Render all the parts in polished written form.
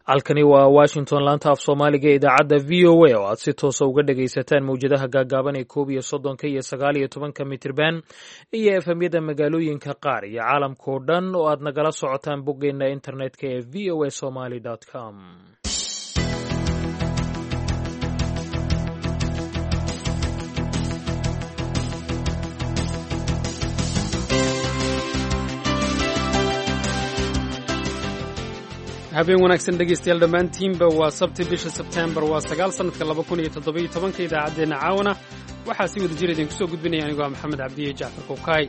halkani waa washington laanta af soomaaliga idaacadda v o a oo aad si toosa uga dhagaysataan mawjadaha gaagaaban ee 11 iyo 19 mitirban iyo efemyada magaalooyinka qaar iyo caalamkao dhan oo aad nagala socotaan boggeena internetka ee v o a somaly com habeen wanaagsan dhegaystayaal dhammaantiinba waa sabti bisha sebteembar waa 9 sannadka 2017 idaacaddeenna caawana waxaa si wada jir idinku soo gudbinaya anigoo ah maxamed cabdiye jacfar kowkaay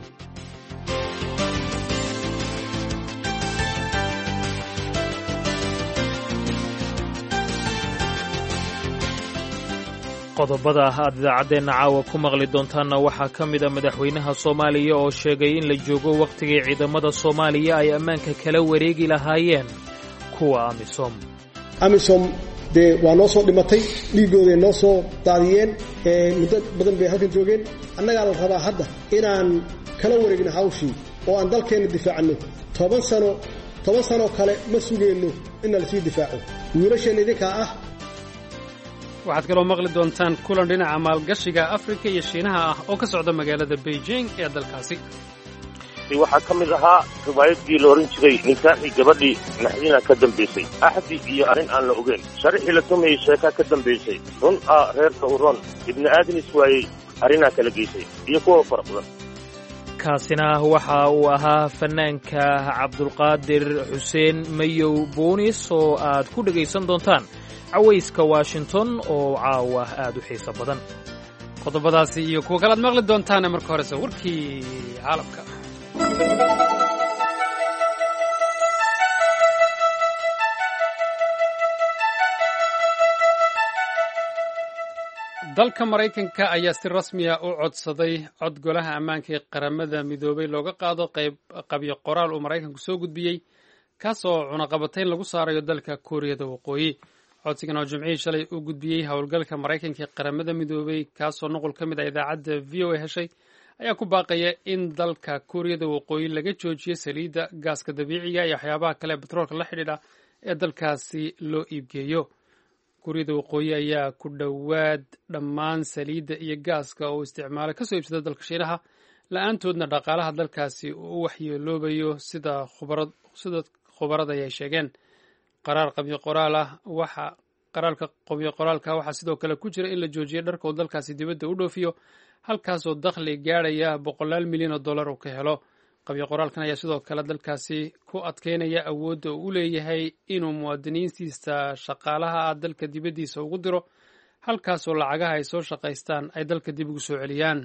qodobada aad idaacaddeenna caawa ku maqli doontaanna waxaa ka mid a madaxweynaha soomaaliya oo sheegay in la joogo wakhtigii ciidamada soomaaliya ay ammaanka kala wareegi lahaayeen amisom dee waa noo soo dhimatay dhiiggooday noo soo daadiyeen muddo badan bay halkan joogeen annagaa la rabaa hadda inaan kala wareegno hawshii oo aan dalkeenna difaacanno 10 sano kale ma sugeenno inna lasii difaaco wiilasheenna idinkaa ah waxaad kaloo maqli doontaan kulan dhinaca maalgashiga afrika iyo shiinaha ah oo ka socda magaalada beijing ee dalkaasi waxaa ka mid ahaa riwaayadii la ohan jiray ninkaaxii gabadhii naxdina ka dambaysay axdi iyo arrin aan la ogeyn sharixii la tumayey sheekaa ka dambaysay run ah reerka u ron ibni aadanis waayey arrinaa kala geysay iyo kuwa fara badan kaasina waxa uu ahaa fanaanka cabdulqaadir xuseen mayow boonis oo aad ku dhegaysan doontaan cawayska washington oo caawa aad u xiiso badan qodobadaasi iyo kuwa kale aad maqli doontaane marka horese warkii caalamka dalka maraykanka ayaa si rasmiya u codsaday cod golaha ammaanka ee qaramada midoobay looga qaado qabyo qoraal uu maraykanku soo gudbiyey kaasoo cunaqabatayn lagu saarayo dalka kuuriyada waqooyi codsigan oo jimcihii shalay u gudbiyey howlgalka maraykanka ee qaramada midoobay kaasoo nuqul ka mid ah idaacadda v o a heshay ayaa ku baaqaya in dalka kuuriyada waqooyi laga joojiyo saliidda gaaska dabiiciga iyo waxyaabaha kale batroolka la xidhiidha ee dalkaasi loo iibgeeyo kuuriyada waqooyi ayaa ku dhowaad dhammaan saliidda iyo gaaska oo isticmaala kasoo iibsada dalka shiinaha la-aantoodna dhaqaalaha dalkaasi uu waxyeeloobayo sida khubarada ay sheegeen qaraalka qabyo qoraalka waxaa sidoo kale ku jira in la joojiyo dharka uu dalkaasi dibadda u dhoofiyo halkaasoo dakhli gaadhaya $100 milyan uu ka helo qabyo qoraalkan ayaa sidoo kale dalkaasi ku adkeynaya awoodda uu u leeyahay inuu muwaadiniintiisa shaqaalaha ah dalka dibaddiisa ugu diro halkaasoo lacagaha ay soo shaqaystaan ay dalka dib ugu soo celiyaan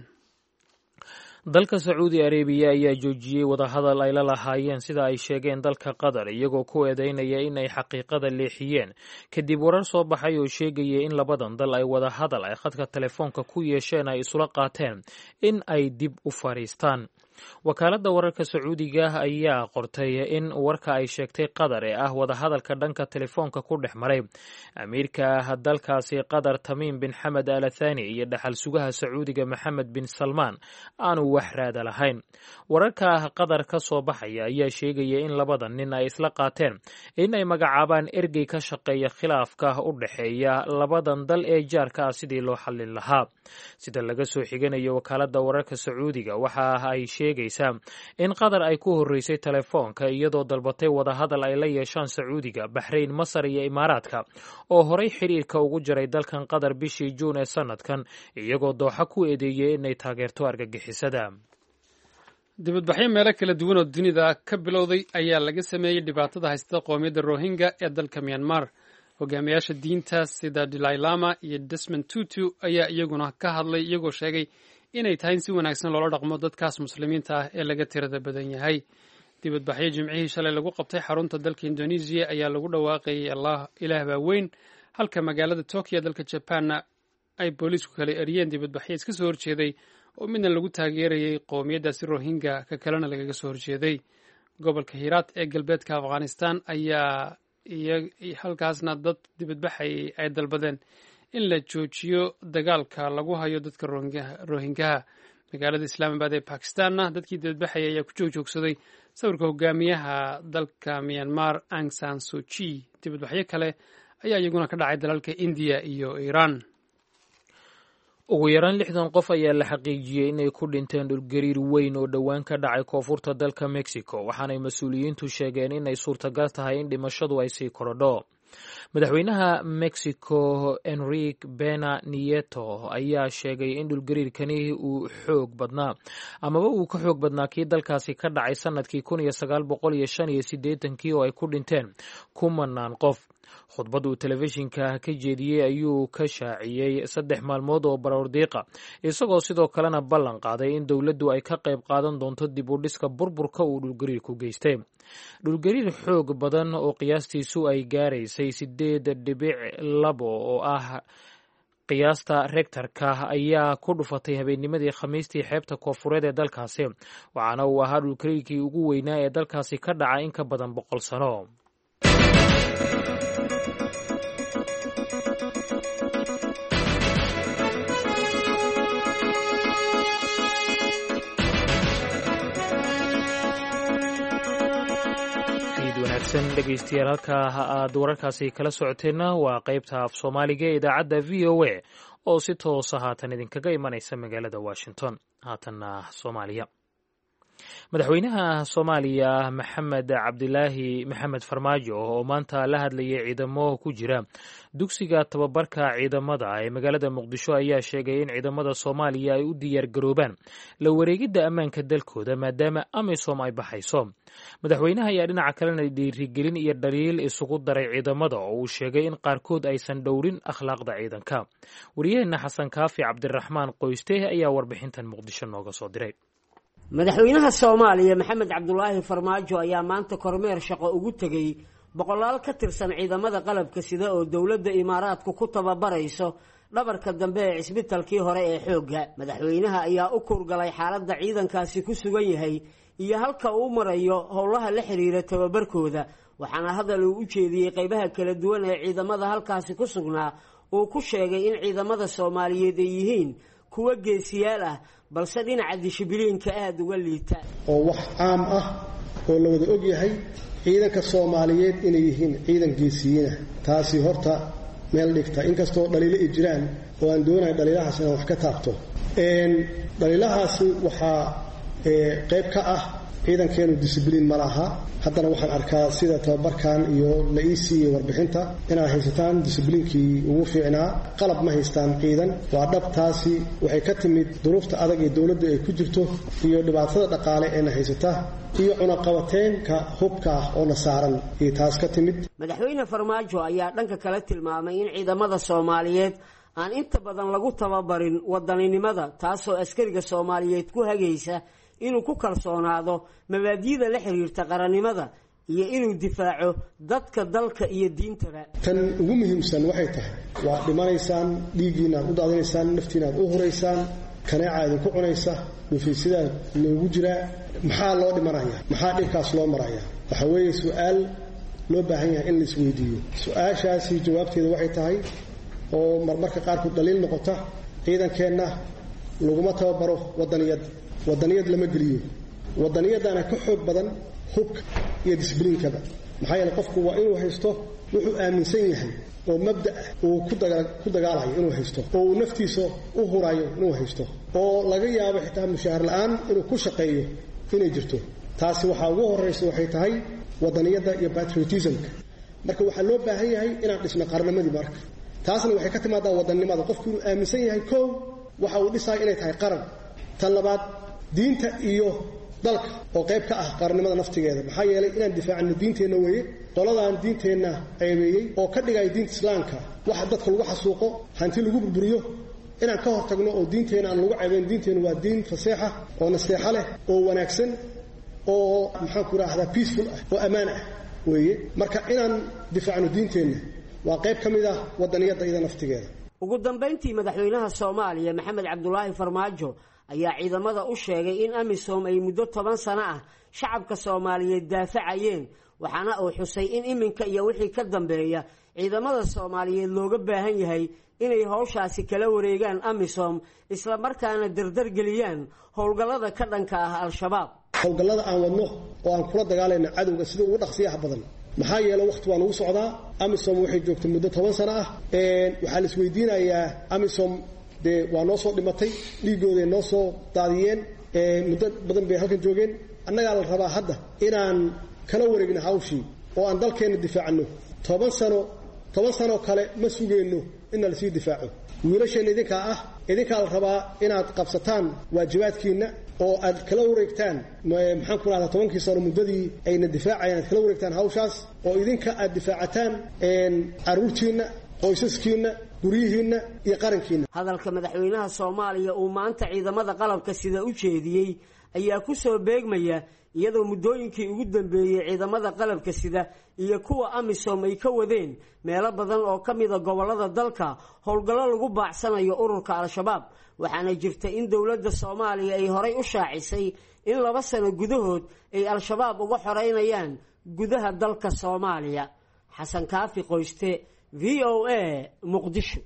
dalka sacuudi arabiya ayaa joojiyey wadahadal ay la lahaayeen sida ay sheegeen dalka qatar iyagoo ku eedeynaya in ay xaqiiqada leexiyeen kadib warar soo baxay oo sheegaya in labadan dal ay wadahadal ay khadka telefoonka ku yeesheen ay isula qaateen in ay dib u fadhiistaan wakaaladda wararka sacuudiga ayaa qortay in warka ay sheegtay qatar ee ah wadahadalka dhanka telefoonka ku dhex maray amiirka dalkaasi qatar tamiim bin xamed al athani iyo dhaxal sugaha sacuudiga maxamed bin salmaan aanu wax raada lahayn wararka qatar ka soo baxaya ayaa sheegaya in labadan nin ay isla qaateen in ay magacaabaan ergey ka shaqeeya khilaafka u dhexeeya labadan dal ee jaarka ah sidii loo xallin lahaa sida laga soo xiganayo wakaaladda wararka sacuudiga waxa ay sheegaysaa in qatar ay ku horreysay telefoonka iyadoo dalbatay wadahadal ay la yeeshaan sacuudiga baxrayn masar iyo imaaraadka oo horay xiriirka ugu jiray dalkan qatar bishii juun ee sanadkan iyagoo dooxa ku eedeeyey inay taageerto argagixisada dibadbaxyo meelo kala duwan oo dunida ka bilowday ayaa laga sameeyey dhibaatada haystada qoomiyadda rohingya ee dalka myanmar hogaamiyaasha diinta sida dalai lama iyo desmond tutu ayaa iyaguna ka hadlay iyagoo sheegay inay tahay in si wanaagsan loola dhaqmo dadkaas muslimiinta ah ee laga tirada badan yahay dibadbaxyo jimcihii shalay lagu qabtay xarunta dalka indonesiya ayaa lagu dhawaaqayay ilaah baa weyn halka magaalada tokyo dalka jabanna ay booliisku kala eriyeen dibadbaxyo iska soo horjeeday oo midna lagu taageerayay qowmiyaddaasi rohingya ka kalena lagaga soo horjeeday gobolka hiraat ee galbeedka afghanistan ayaa halkaasna dad dibadbaxay ay dalbadeen in la joojiyo dagaalka lagu hayo dadka rohingyaha magaalada islaamabad ee bakistanna dadkii dibadbaxaya ayaa ku joogjoogsaday sawirka hogaamiyaha dalka Myanmar Aung San Suu Kyi. dibadbaxyo kale ayaa iyaguna ka dhacay dalalka India iyo Iran. ugu yaraan 60 qof ayaa la xaqiijiyey inay ku dhinteen dhulgariir weyn oo dhowaan ka dhacay koonfurta dalka Mexico, waxaanay mas-uuliyiintu sheegeen inay suurtagal tahay in dhimashadu ay sii korodho. madaxweynaha Mexico Enrique Pena Nieto ayaa sheegay in dhulgariirkani uu xoog badnaa amaba uu ka xoog badnaa kii dalkaasi ka dhacay sanadkii 1985 oo ay ku dhinteen 10 qof. khudbad uu telefishinka ka jeediyey ayuu ka shaaciyey 3 maalmood oo baroordiiqa, isagoo sidoo kalena ballan qaaday in dowladdu ay ka qayb qaadan doonto dib u dhiska burburka uu dhulgariirku geystay. dhulgariir xoog badan oo qiyaastiisu ay gaaraysay 8.2 oo ah qiyaasta rektarka ayaa ku dhufatay habeennimadii Khamiistii xeebta koonfureed ee dalkaasi, waxaana uu ahaa dhulgariirkii ugu weynaa ee dalkaasi ka dhaca in ka badan 100 sano. dhegeystayaal halka aad wararkaasi kala socoteenna waa qaybta af Soomaaliga ee idaacadda VOA oo si toosa haatan idinkaga imanaysa magaalada Washington. haatanna Soomaaliya. madaxweynaha Soomaaliya Maxamed Cabdilaahi Maxamed Farmaajo oo maanta la hadlayay ciidamo ku jira dugsiga tababarka ciidamada ee magaalada Muqdisho ayaa sheegay in ciidamada Soomaaliya ay u diyaar garoobaan la wareegidda ammaanka dalkooda maadaama AMISOM ay baxayso. madaxweynaha ayaa dhinaca kalena dhiirigelin iyo dhaliil isugu daray ciidamada oo uu sheegay in qaarkood aysan dhowrin akhlaaqda ciidanka. wariyaheena Xasan Kaafi Cabdiraxmaan Qoyste ayaa warbixintan Muqdisho nooga soo diray. madaxweynaha Soomaaliya Maxamed Cabdulaahi Farmaajo ayaa maanta kormeer shaqo ugu tagay boqolaal ka tirsan ciidamada qalabka sida oo dowladda Imaaraadku ku tababarayso dhabarka dambe ee isbitaalkii hore ee xoogga. madaxweynaha ayaa u kurgalay xaaladda ciidankaasi ku sugan yahay iyo halka uu marayo howlaha la xiriira tababarkooda, waxaana hadal uu u jeediyey qaybaha kala duwan ee ciidamada halkaasi ku sugnaa uu ku sheegay in ciidamada Soomaaliyeed ay yihiin kuwa geesiyaal ah balse dhinaca dishibiliinka aad uga liita oo wax caam ah oo la wada og yahay ciidanka Soomaaliyeed inay yihiin ciidan geesiyiin ah. taasi horta meel dhigta inkastoo dhaliilo ay jiraan oo aan doonayo dhaliilahaas inaan wax ka taabto. dhaliilahaasi waxaa qayb ka ah ciidankeenu discipliin ma laha. haddana waxaan arkaa sida tababarkan iyo la iyo warbixinta inay haysataan discipliinkii ugu fiicnaa. qalab ma haystaan ciidan, waa dhabtaasi waxay ka timid duruufta adag ee dowladda ay ku jirto iyo dhibaatada dhaqaale ee na haysata iyo cunaqabateenka hubka ah oo na saaran iyo taas ka timid. madaxweyne Farmaajo ayaa dhanka kale tilmaamay in ciidamada Soomaaliyeed aan inta badan lagu tababarin wadaninimada, taasoo askariga Soomaaliyeed ku hagaysa inuu ku kalsoonaado mabaadi'da la xiriirta qarannimada iyo inuu difaaco dadka dalka iyo diintaba. tan ugu muhiimsan waxay tahay waa dhimanaysaan, dhiiggiina aad u daadinaysaan, naftiina aad u huraysaan, kaneeca idinku cunaysa, dhufiisidaa loogu jiraa. maxaa loo dhimanayaa? maxaa dhibkaas loo marayaa? waxa weeye su-aal loo baahan yahay in la isweydiiyo. su-aashaasi jawaabteeda waxay tahay oo marmarka qaarkood dhaliil noqota, ciidankeenna laguma tababaro wadaniyad lama geliyo. wadaniyadana ka xoog badan hubka iyo discipliinkaba. maxaa yeelay qofku waa inuu haysto wuxuu aaminsan yahay oo mabda uu ku dagaalayo inuu haysto, oo uu naftiisa u hurayo inuu haysto, oo laga yaabo xitaa mushaahar la'aan inuu ku shaqeeyo inay jirto. taasi waxaa ugu horraysa waxay tahay wadaniyadda iyo patriotismka. marka waxaa loo baahan yahay inaan dhisno qarnimadii. marka taasna waxay ka timaadaa wadannimada. qofku inuu aaminsan yahay koow waxa uu dhisayo inay tahay qaran. tan labaad diinta iyo dalka oo qayb ka ah qarannimada naftigeeda. maxaa yeelay inaan difaacno diinteenna weeye. qoladaan diinteenna ceebeeyey oo ka dhigaya diinta islaamka waxa dadka lagu xasuuqo, hanti lagu burburiyo, inaan ka hortagno oo diinteenna aan lagu ceebeyn. diinteenna waa diin faseexa oo naseexa leh oo wanaagsan oo maxaan ku raahdaa peaceful ah oo ammaan ah weeye. marka inaan difaacno diinteenna waa qayb ka mid ah wadaniyadda iyada naftigeeda. ugu dambayntii madaxweynaha Soomaaliya Maxamed Cabdulaahi Farmaajo ayaa ciidamada u sheegay in AMISOM ay muddo 10 sano ah shacabka Soomaaliyeed daafacayeen, waxaana uu xusay in iminka iyo wixii ka dambeeya ciidamada Soomaaliyeed looga baahan yahay inay hawshaasi kala wareegaan AMISOM isla markaana dardar geliyaan howlgallada ka dhanka ah al-shabaab. howlgallada aan wadno oo aan kula dagaalayno cadowga sida ugu dhaqsiyaha badan maxaa yeelay waqti waa nagu socdaa amisom waxay joogtay muddo 10 sano ah waxaa la isweydiinayaa amisom dee waa noo soo dhimatay dhiigooday noo soo daadiyeen muddo badan bay halkan joogeen annagaa la rabaa hadda inaan kala wareegno hawshii oo aan dalkeenna difaacno 10 sano kale ma sugayno in la sii difaaco wiilasheen idinkaa la rabaa inaad qabsataan waajibaadkiina oo aad kala wareegtaan maxaan ku raahdaa 10 sano muddadii ayna difaacayaan aad kala wareegtaan hawshaas oo idinka aad difaacataan caruurtiina qoysaskiina guryihiina iyo qarankiina hadalka madaxweynaha Soomaaliya uu maanta ciidamada qalabka sida u jeediyay ayaa ku soo beegmaya iyadoo muddooyinkii ugu dambeeyay ciidamada qalabka sida iyo kuwa amisom ay ka wadeen meelo badan oo ka mid ah gobolada dalka howlgallo lagu baacsanayo ururka al-shabaab waxaana jirta in dawladda Soomaaliya ay horay u shaacisay in 2 sano gudahood ay al-shabaab uga xoreynayaan gudaha dalka Soomaaliya xasan kaafi qoyste VOA Muqdisho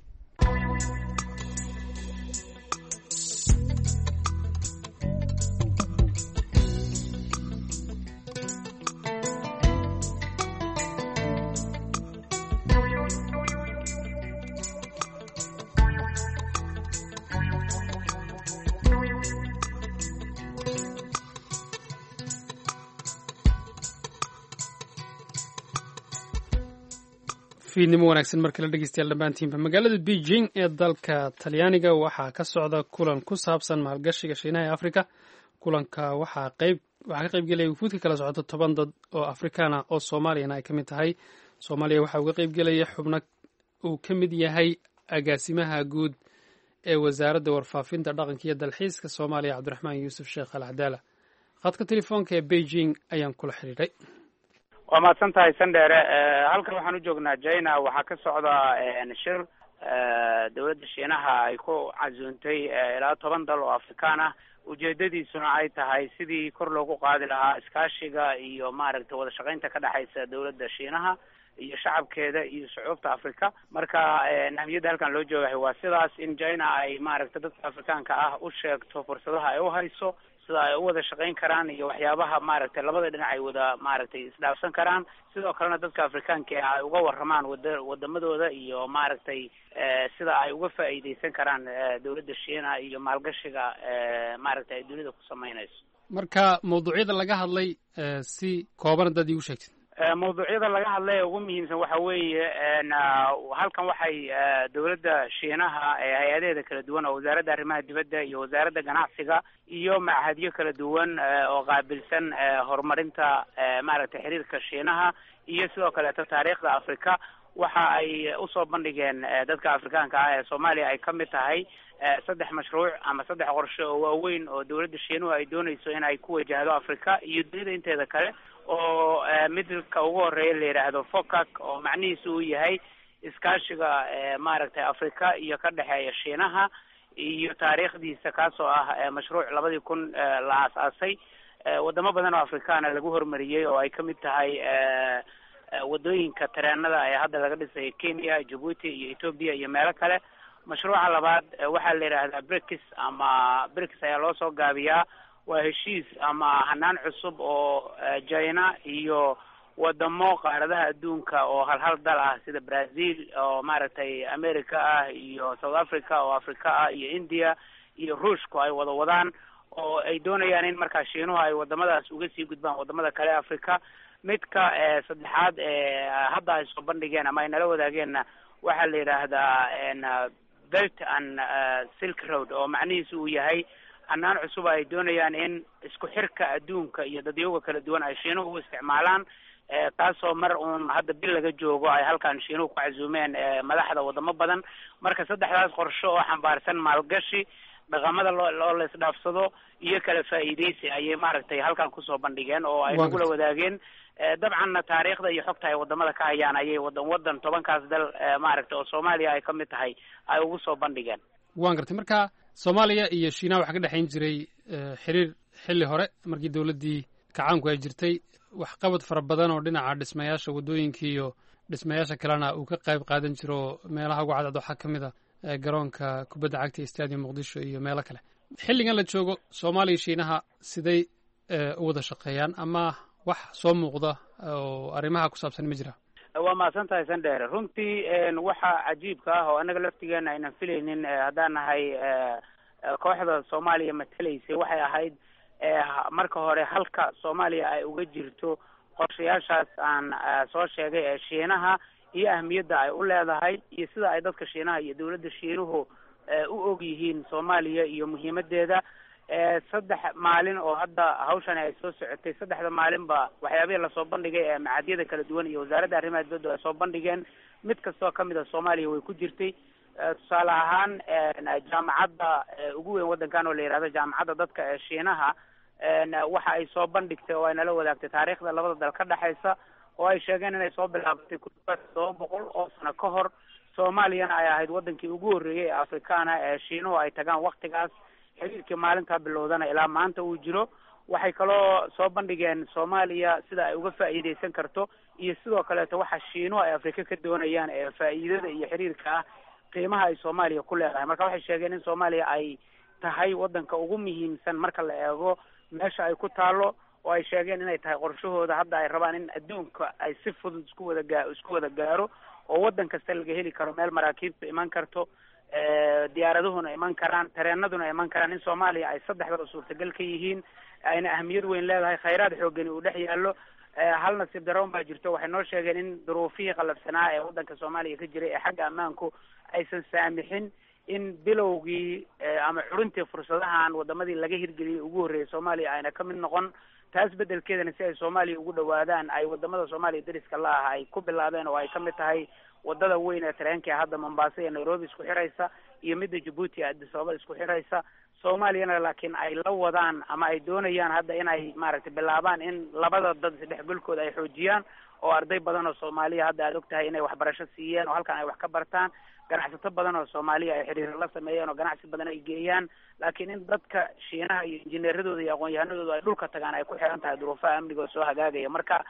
fiidnimo wanaagsan marka la dhegeystayaal dhammaantiinba magaalada Beijing ee dalka Talyaaniga waxaa ka socda kulan ku saabsan maalgashiga Shiinaha ee Afrika kulanka waxaa ka qayb galay wufuudka kala socota 10 dad oo Afrikaana oo Soomaaliyana ay ka mid tahay Soomaaliya waxaa uga qayb galaya xubno uu ka mid yahay agaasimaha guud ee wasaaradda warfaafinta dhaqanka iyo dalxiiska Soomaaliya Cabdiraxmaan Yuusuf Sheekh Al-Cadaala khadka telefoonka ee Beijing ayaan kula xiriiray waa mahadsan tahay sandheere halkan waxaan u joognaa China waxaa ka socda shir dawladda Shiinaha ay ku casuuntay ilaa 10 dal oo Afrikaan ah ujeedadiisuna ay tahay sidii kor loogu qaadi lahaa iskaashiga iyo maaragtay wada shaqaynta ka dhaxaysa dawladda Shiinaha iyo shacabkeeda iyo shucuubta Afrika marka naamiyada halkan loo joogahay waa sidaas in China ay maaragtay dadka Afrikaanka ah u sheegto fursadaha ay u hayso sida ay u wada shaqayn karaan iyo waxyaabaha maaragtay labada dhinac ay wada maaragtay isdhaafsan karaan sidoo kalena dadka Afrikaanka ay uga waramaan wadamadooda iyo maaragtay sida ay uga faa'iideysan karaan dawladda Shiinaha iyo maalgashiga maaragtay ay dunida ku sameynayso marka mawduucyada laga hadlay si kooban dad igu sheegtay mawduucyada laga hadlay ugu muhiimsan waxa weeye halkan waxay dawladda Shiinaha hay-adaheeda kala duwan oo wasaaradda arrimaha dibadda iyo wasaaradda ganacsiga iyo machadyo kala duwan oo qaabilsan horumarinta maaragtay xiriirka Shiinaha iyo sidoo kale taariikhda Afrika waxa ay usoo bandhigeen dadka Afrikaanka ah ee Soomaaliya ay ka mid tahay 3 mashruuc ama 3 qorshe oo waaweyn oo dawladda Shiinaha ay doonayso in ay ku wajahdo Afrika iyo dunida inteeda kale oo midka ugu horeeya la yiraahdo FOCAC oo macnihiisu uu yahay iskaashiga maaragtay Afrika iyo ka dhaxeeya Shiinaha iyo taariikhdiisa kaasoo ah mashruuc 2000 la aasaasay wadamo badan oo Afrikaana lagu horumariyay oo ay ka mid tahay wadooyinka tareenada ee hadda laga dhisay Kenya, Djibouti iyo Ethiopia iyo meelo kale mashruuca labaad waxaa la yiraahdaa BRICS ayaa loo soo gaabiyaa waa heshiis ama hanaan cusub oo China iyo wadamo qaaradaha adduunka oo hal dal ah sida Brazil oo maaragtay America ah iyo South Africa oo Afrika ah iyo India iyo Ruushka ay wada wadaan oo ay doonayaan in markaa Shiinuhu ay wadamadaas uga sii gudbaan wadamada kale Afrika midka saddexaad hadda ay soo bandhigeen ama ay nala wadaageenna waxaa la yiraahdaa Belt and Silk Road oo macnihiisu uu yahay hanaan cusub ay doonayaan in isku xirka adduunka iyo dadyoga kala duwan ay Shiinuhu u isticmaalaan taasoo mar uun hadda bil laga joogo ay halkan Shiinuhu ku casuumeen madaxda wadamo badan marka saddexdaas qorshe oo xambaarsan maalgashi dhaqamada loo la isdhaafsado iyo kala faa'iideysi ayay maaragtay halkan ku soo bandhigeen oo ay ugu la wadaageen dabcan taariikhda iyo xogta ay wadamada ka hayaan ayay wadan 10kaas dal maaragtay oo Soomaaliya ay ka mid tahay ay ugu soo bandhigeen waan gartay marka Soomaaliya iyo Shiinaha waxa ka dhaxayn jiray xiriir xilli hore markii dawladdii kacaanku ay jirtay wax qabad fara badan oo dhinaca dhismayaasha wadooyinka iyo dhismayaasha kalena uu ka qayb qaadan jiro meelaha ugu cadcad waxa kamid ah garoonka kubadda cagta Stadium Muqdisho iyo meelo kale xilligan la joogo Soomaaliya iyo Shiinaha siday u wada shaqeeyaan ama wax soo muuqda oo arrimaha ku saabsan ma jira? waa mahadsan tahay sandheere. runtii waxa cajiibka ah oo annaga laftigeena aynan filaynin haddaan nahay kooxda soomaaliya matalaysay waxay ahayd marka hore halka soomaaliya ay uga jirto qorshayaashaas aan soo sheegay ee shiinaha iyo ahmiyadda ay u leedahay iyo sida ay dadka shiinaha iyo dawladda shiinuhu u og yihiin soomaaliya iyo muhiimadeeda. 3 maalin oo hadda hawshani ay soo socotay, 3 maalinba waxyaabihii lasoo bandhigay ee macadyada kala duwan iyo wasaaradda arrimaha dibadda ay soo bandhigeen mid kastoo kamid a soomaaliya way ku jirtay. tusaale ahaan jaamacadda ugu weyn waddankan oo la yihahdo jaamacadda dadka ee shiinaha waxa ay soo bandhigtay oo ay nala wadaagtay taariikhda labada dal ka dhexaysa oo ay sheegeen inay soo bilaabatay ku dhawaad 700 oo sano ka hor. soomaaliyana ay ahayd wadankii ugu horreeyay ee afrikaana ee shiinuhu ay tagaan waktigaas. xiriirkii maalintaa bilowdana ilaa maanta uu jiro. waxay kaloo soo bandhigeen soomaaliya sida ay uga faa'iidaysan karto iyo sidoo kaleeto waxa shiinuhu ay afrika ka doonayaan ee faa'iidada iyo xiriirka ah qiimaha ay soomaaliya ku leedahay. marka waxay sheegeen in soomaaliya ay tahay wadanka ugu muhiimsan marka la eego meesha ay ku taalo, oo ay sheegeen inay tahay qorshahooda hadda ay rabaan in adduunka ay si fudud isku wada gaaro oo wadan kasta laga heli karo meel maraakiibta iman karto, diyaaraduhuna iman karaan, tareenaduna iman karaan, in soomaaliya ay 3 suurtagal ka yihiin, ayna ahmiyad weyn leedahay, khayraad xoogani uu dhex yaallo. hal nasiib daroon baa jirto. waxay noo sheegeen in duruufihii qalafsanaa ee wadanka soomaaliya ka jiray ee xagga ammaanku aysan saamixin in bilowgii ama xuruntii fursadahan wadamadii laga hirgeliyay ugu horreeyay soomaaliya ayna ka mid noqon. taas bedelkeedana si ay soomaaliya ugu dhawaadaan ay wadamada soomaaliya dariska la ah ay ku bilaabeen oo ay ka mid tahay wadada weyn ee tareenka hadda Mombasa iyo Nairobi isku xiraysa iyo midda Djibouti Addis Ababa isku xiraysa. soomaaliyana laakiin ay la wadaan ama ay doonayaan hadda inay maaragtay bilaabaan in labada dad isdhexgalkooda ay xoojiyaan oo arday badan oo Soomaaliya hadda aad ogtahay inay waxbarasho siiyeen oo halkan ay wax ka bartaan. ganacsato badan oo Soomaaliya ay xiriir la sameeyeen oo ganacsi badan ay geeyaan, laakiin in dadka shiinaha iyo injineeradooda iyo aqoon-yahanadooda ay dhulka tagaan ay ku xiran tahay duruufaha amniga oo soo hagaagaya. marka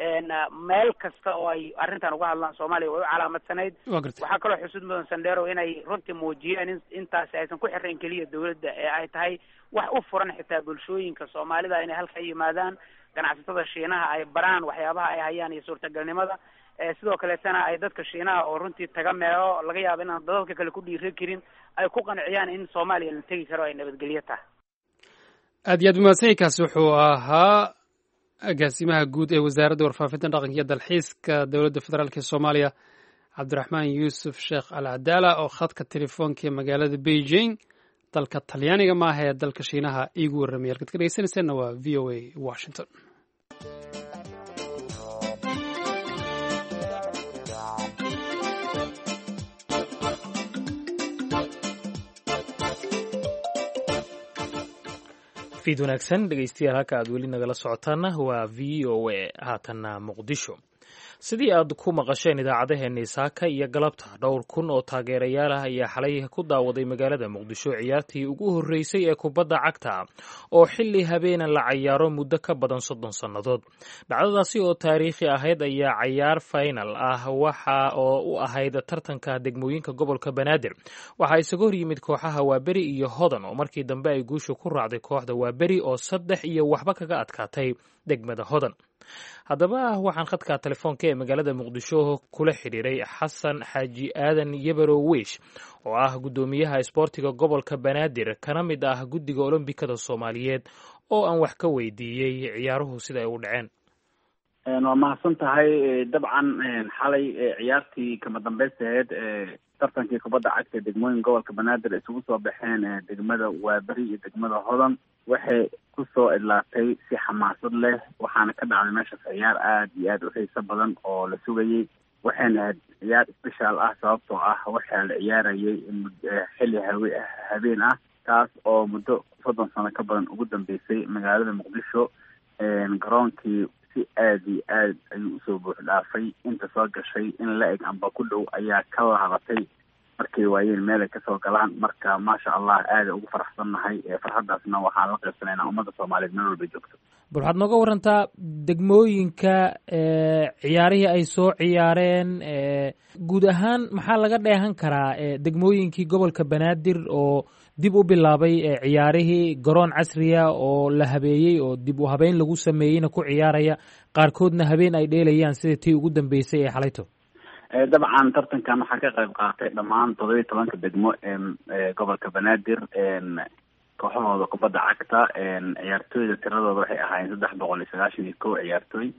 meel kasta oo ay arrintan uga hadlaan Soomaaliya way u calaamadsanayd. waxaa kaloo xusud mudan Sandero inay runtii muujiyeen in intaasi aysan ku xirnayn keliya dawladda ee ay tahay wax u furan xitaa bulshooyinka Soomaalida inay halka yimaadaan, ganacsatada shiinaha ay baraan waxyaabaha ay hayaan iyo suurtagalnimada. sidoo kaleetana ay dadka shiinaha oo runtii taga meelo laga yaabo inaan dadka kale ku dhiiri karin ay ku qanciyaan in Soomaaliya la tegi karo ay nabadgelyo tahay. aad iyo aad mahadsanyahay. wuxuu ahaa agaasimaha guud ee wasaaradda warfaafinta dhaqanka iyo dalxiiska dowladda federaalk ee Soomaaliya Cabdiraxmaan Yuusuf Sheekh Al Cadaala oo khadka telefoonka ee magaalada Beijing dalka Talyaaniga maaha ee dalka Shiinaha iigu warramay. halkaad ka dhegeysanaysaanna waa VOA Washington. fiid wanaagsan dhegeystayaal, halka aad weli nagala socotaana waa V O A. haatanna Muqdisho. sidii aad ku maqasheen idaacadaheenii saaka iyo galabta, 2,000 oo taageerayaal ah ayaa xalay ku daawaday magaalada Muqdisho ciyaartii ugu horreysay ee kubadda cagta oo xilli habeenan la cayaaro muddo ka badan 30 sannadood. dhacdadaasi oo taariikhi ahayd ayaa cayaar final ah waxa oo u ahayd tartanka degmooyinka gobolka Banaadir. waxaa isaga hor yimid kooxaha Waaberi iyo Hodan oo markii dambe ay guusha ku raacday kooxda Waaberi oo 3-1 kaga adkaatay degmada Hodan. haddaba waxaan khadka telefoonka ee magaalada Muqdisho kula xiriiray Xasan Xaaji Aadan Yabarow Wiish oo ah gudoomiyaha isboortiga gobolka Banaadir kana mid ah guddiga Olombikada Soomaaliyeed oo aan wax ka weydiiyey ciyaaruhu sida ay u dhaceen. waa mahadsan tahay. dabcan xalay ciyaartii kama dambaysteed tartankii kubadda cagta degmooyin gobolka Banaadir isugu soo baxeen degmada Waaberi iyo degmada Hodan waxay kusoo idlaatay si xamaasad leh, waxaana ka dhacday meeshaas ciyaar aad iyo aad u xiiso badan oo la sugayey. waxayna ahayd ciyaar special ah sababtoo ah waxaa la ciyaarayay xilli habeen ah, taas oo muddo 30 sano ka badan ugu dambeysay magaalada Muqdisho. garoonkii si aad iyo aad ayuu usoo buux dhaafay. inta soo gashay in la eg amba ku dhow ayaa ka laabatay markay waayeen meel ay kasoo galaan. marka maasha allah aada ugu faraxsannahay. farxadaasna waxaan la qaybsanaynaa ummadda Soomaaliyeed meel walba joogto. bal waxaad nooga warantaa degmooyinka ciyaarihii ay soo ciyaareen, guud ahaan maxaa laga dheehan karaa degmooyinkii gobolka Banaadir oo dib u bilaabay ciyaarihii garoon casriya oo la habeeyey oo dib u habeyn lagu sameeyeyna ku ciyaaraya qaarkoodna habeen ay dheelayaan sida tii ugu dambeysay ee xalayto. dabcan tartankan waxaa ka qayb qaatay dhammaan 17 degmo ee gobolka Banaadir kooxahooda kubadda cagta ciyaartooyda tiradooda waxay ahaayeen 391 ciyaartooy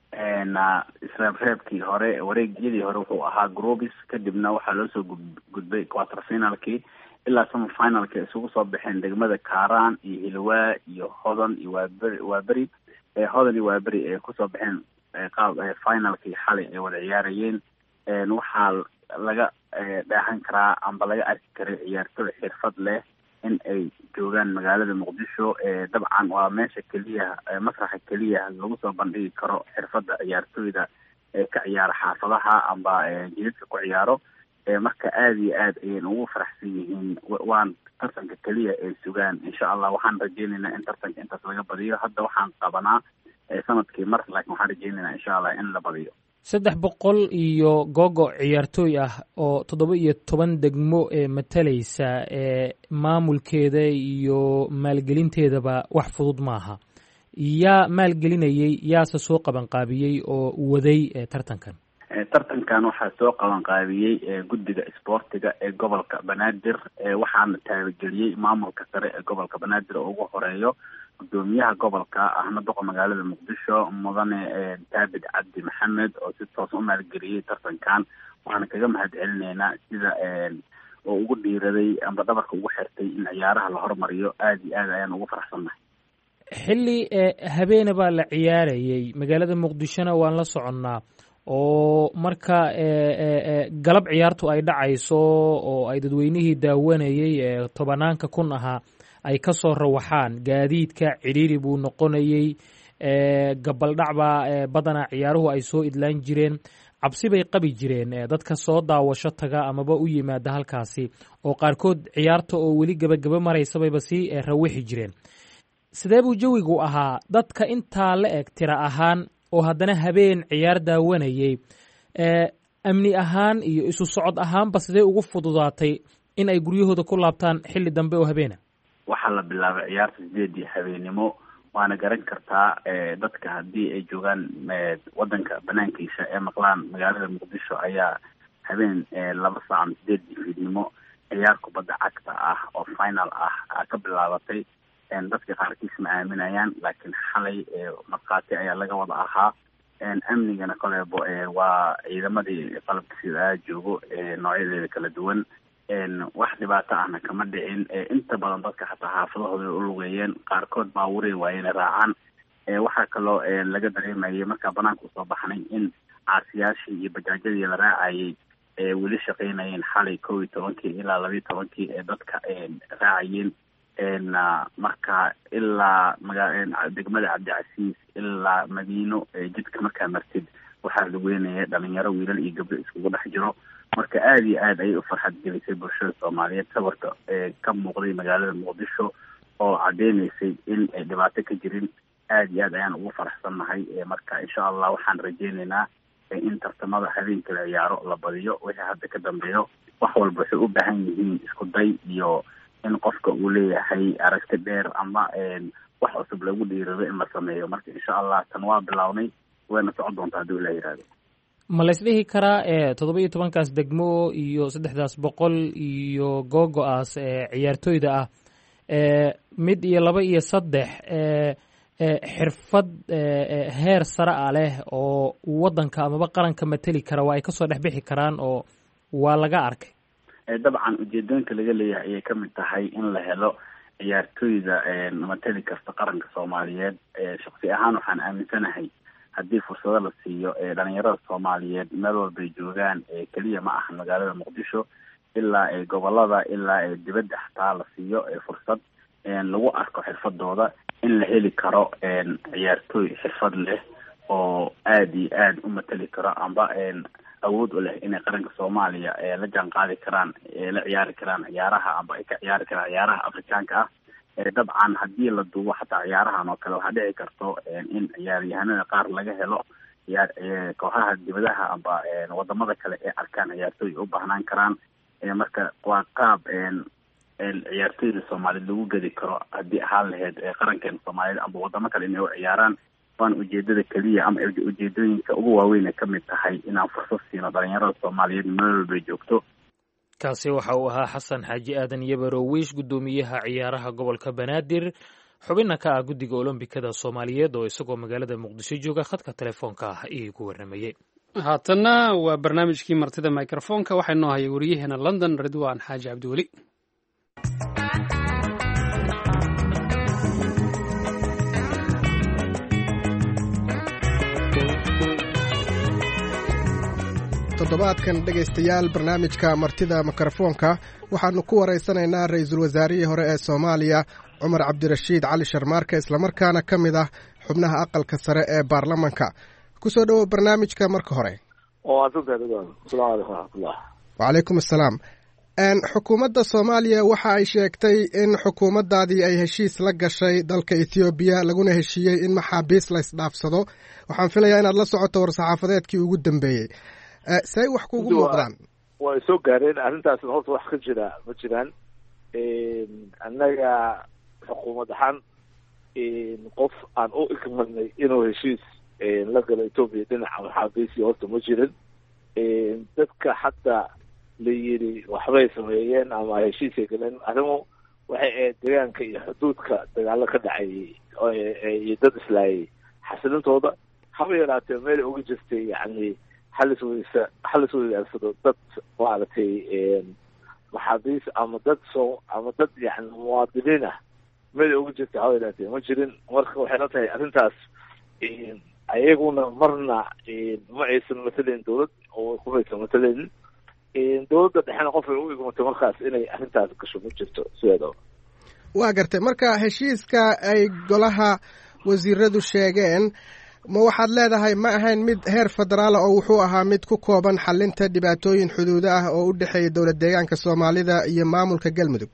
isreebreebkii hore wareegyadii hore wuxuu ahaa groups kadibna waxaa loo soo gudbay quarter finalkii ilaa semifinalka isugu soo baxeen degmada Kaaraan iyo Hilwaa iyo Hodan iyo Waaberi Hodan iyo Waaberi ee kusoo baxeen qaab finalkii xalay ay wada ciyaarayeen waxaa laga daahan karaa amba laga arki karay ciyaartooy xirfad leh in ay joogaan magaalada Muqdisho dabcan waa meesha kaliya masraxa kaliya lagu soo bandhigi karo xirfadda ciyaartooyda ka ciyaara xaafadaha amba jidadka ku ciyaaro marka aad iyo aad ayaan ugu faraxsan yihiin waan tartanka kaliya ay sugaan insha Allah waxaan rajeynaynaa in tartanka intaas laga badiyo hadda waxaan qabanaa sanadkii mar laakiin waxaan rajeynaynaa insha Allah in la badiyo 300 iyo gogo ciyaartooy ah oo 17 degmo ee matalaysa ee maamulkeeda iyo maalgelinteedaba wax fudud maaha. yaa maalgelinayay yaase soo qaban qaabiyey oo waday tartankan. tartankan waxaa soo qaban qaabiyey guddiga isboortiga ee gobolka Banaadir waxaana taageeriyay maamulka sare ee gobolka Banaadir oo ugu horeeyo gudoomiyaha gobolka ahna doqo magaalada Muqdisho mudane Daabid Cabdi Maxamed oo si toos u maalgeliyay tartankan waxaan kaga mahadcelinaynaa sida oo ugu dhiiraday amba dhabarka ugu xirtay in ciyaaraha la hormariyo aad iyo aad ayaan ugu faraxsanahay. xilli habeena baa la ciyaarayay magaalada Muqdishona waan la soconnaa oo marka galab ciyaartu ay dhacayso oo ay dadweynihii daawanayay tobanaanka kun ahaa ay ka soo rawaxaan gaadiidka ciriiri buu noqonayay gabaldhacba badanaa ciyaaruhu ay soo idlaan jireen cabsi bay qabi jireen dadka soo daawasho taga amaba u yimaada halkaasi oo qaarkood ciyaarta oo weli gabagaba maraysabayba sii rawixi jireen. sidee buu jawigu ahaa dadka intaa la eg tira ahaan oo haddana habeen ciyaar daawanayay amni ahaan iyo isu socod ahaanba sidee ugu fududaatay in ay guryahooda ku laabtaan xilli dambe oo habeena. waxaa la bilaabay ciyaarta 8 habeenimo waana garan kartaa dadka haddii ay joogaan wadanka banaankiisa ee maqlaan magaalada Muqdisho ayaa habeen 2 saac 8 fiidnimo ciyaar kubadda cagta ah oo final ah ka bilaabatay dadka qaarkiis ma aaminayaan laakiin xalay marqaati ayaa laga wada ahaa amnigana kolebo waa ciidamadii qalabka sida joogo noocyadeeda kala duwan wax dhibaato ahna kama dhicin inta badan dadka xataa xaafadahooda u lugeeyeen qaarkood baa wareey waayeen raacaan waxaa kaloo laga dareemayay marka banaanka soo baxnay in caasiyaashii iyo bajaajyadii la raacayay weli shaqeynayeen xalay 12 ilaa 12 dadka raacayeen marka ilaa degmada Cabdicasiis ilaa Madiino jidka markaa martid waxaa lagu weenayay dhalinyaro wiilal iyo gabdho iskugu dhex jiro marka aad iyo aad ay u farxad gelisay bulshada Soomaaliyeed sawirka ka muuqday magaalada Muqdisho oo cadeynaysay in ay dhibaato ka jirin aad iyo aad ayaan ugu faraxsanahay marka insha Allah waxaan rajeynaynaa in tartamada habeenka la ciyaaro la badiyo wixii hadda ka dambeeyo wax walba waxay u baahan yihiin isku day iyo in qofka uu leeyahay aragti dheer ama wax cusub lagu dhiirado in la sameeyo marka insha Allah tan waa bilawnay wayna socon doontaa haddii la yiraahdo. ma la isdhihi karaa 17kaas degmo iyo 300 iyo gogo'aas ciyaartooyda ah mid iyo 2 iyo 3 xirfad heer sare ah leh oo wadanka amaba qaranka matali kara waa ay kasoo dhex bixi karaan oo waa laga arkay. dabcan ujeedooyinka laga leeyahay ayay kamid tahay in la helo ciyaartooyda matali kasta qaranka Soomaaliyeed shakhsi ahaan waxaan aaminsanahay haddii fursado la siiyo dhalinyarada Soomaaliyeed meel walba ay joogaan kaliya ma aha magaalada Muqdisho ilaa gobolada ilaa dibadda xataa la siiyo fursad lagu arko xirfadooda in la heli karo ciyaartooy xirfad leh oo aad iyo aad u matali karo amba awood u leh inay qaranka Soomaaliya la jaan qaadi karaan la ciyaari karaan ciyaaraha amba ay ka ciyaari karaan ciyaaraha Afrikaanka ah dabcan haddii la duubo xataa ciyaarahan oo kale waxaa dhici karto in ciyaaryahanada qaar laga helo kooxaha dibadaha amba wadamada kale ee arkaan ciyaartooy u baahnaan karaan marka waa qaab ciyaartoyda Soomaaliyeed lagu gadi karo haddii ahaan lahayd qarankeena Soomaaliyeed ama wadamo kale inay u ciyaaraan waan ujeedada kaliya ama ujeedooyinka ugu waaweyn ka mid tahay inaan fursad siino dhalinyarada Soomaaliyeed meel walba joogto. kaasi waxa uu ahaa xasan xaaji aadan yabarowiish gudoomiyaha ciyaaraha gobolka Banaadir xubinna ka ah guddiga olombikada Soomaaliyeed oo isagoo magaalada Muqdisho jooga khadka telefoonka ah iigu warramayay. haatanna waa barnaamijkii martida microfonka waxaa inoo hayay wariyaheena London Ridwaan Xaaji Cabdiweli. toddobaadkan dhegaystayaal barnaamijka martida mikrofoonka waxaanu ku waraysanaynaa ra-iisul wasaarihii hore ee Soomaaliya Cumar Cabdirashiid Cali Sharmaarke islamarkaana ka mid ah xubnaha aqalka sare ee baarlamanka. kusoo dhawow barnaamijka marka hore. wacalaykum assalaam. xukuumadda Soomaaliya waxa ay sheegtay in xukuumaddaadii ay heshiis la gashay dalka Ethiopia laguna heshiiyey in maxaabiis la isdhaafsado. waxaan filayaa inaad la socoto war-saxaafadeedkii ugu dambeeyey. say wax kuugu muuqdaan? way soo gaareen arrintaasna horta wax ka jira ma jiraan. annaga xukuumad ahaan qof aan u igmarnay inuu heshiis la galo Ethiopia dhinaca maxaabiisi horta ma jirin. dadka hadda la yidhi waxbay sameeyeen ama heshiisay galeen arrimo waxay ahayd deegaanka iyo xuduudka dagaalo ka dhacay iyo dad islaayay xasilintooda haba yaraatee meel uga jirtay yacni halis weydaarsado dad maaragtay maxaabiis ama dad yani muwaadiniin ah meel uga jirtay haba yaraatee ma jirin. marka waxay la tahay arrintaas ayaguna marna ma aysan matalayn dawlad oo kumaysan matalayn dawladda dhexena qof ay u igmatay markaas inay arrintaas gasho ma jirto sideedaba. waa gartay. marka heshiiska ay golaha wasiiradu sheegeen ma waxaad leedahay ma ahayn mid heer federaala oo wuxuu ahaa mid ku kooban xalinta dhibaatooyin xuduudo ah oo u dhexeeya dowlad deegaanka Soomaalida iyo maamulka Galmudug?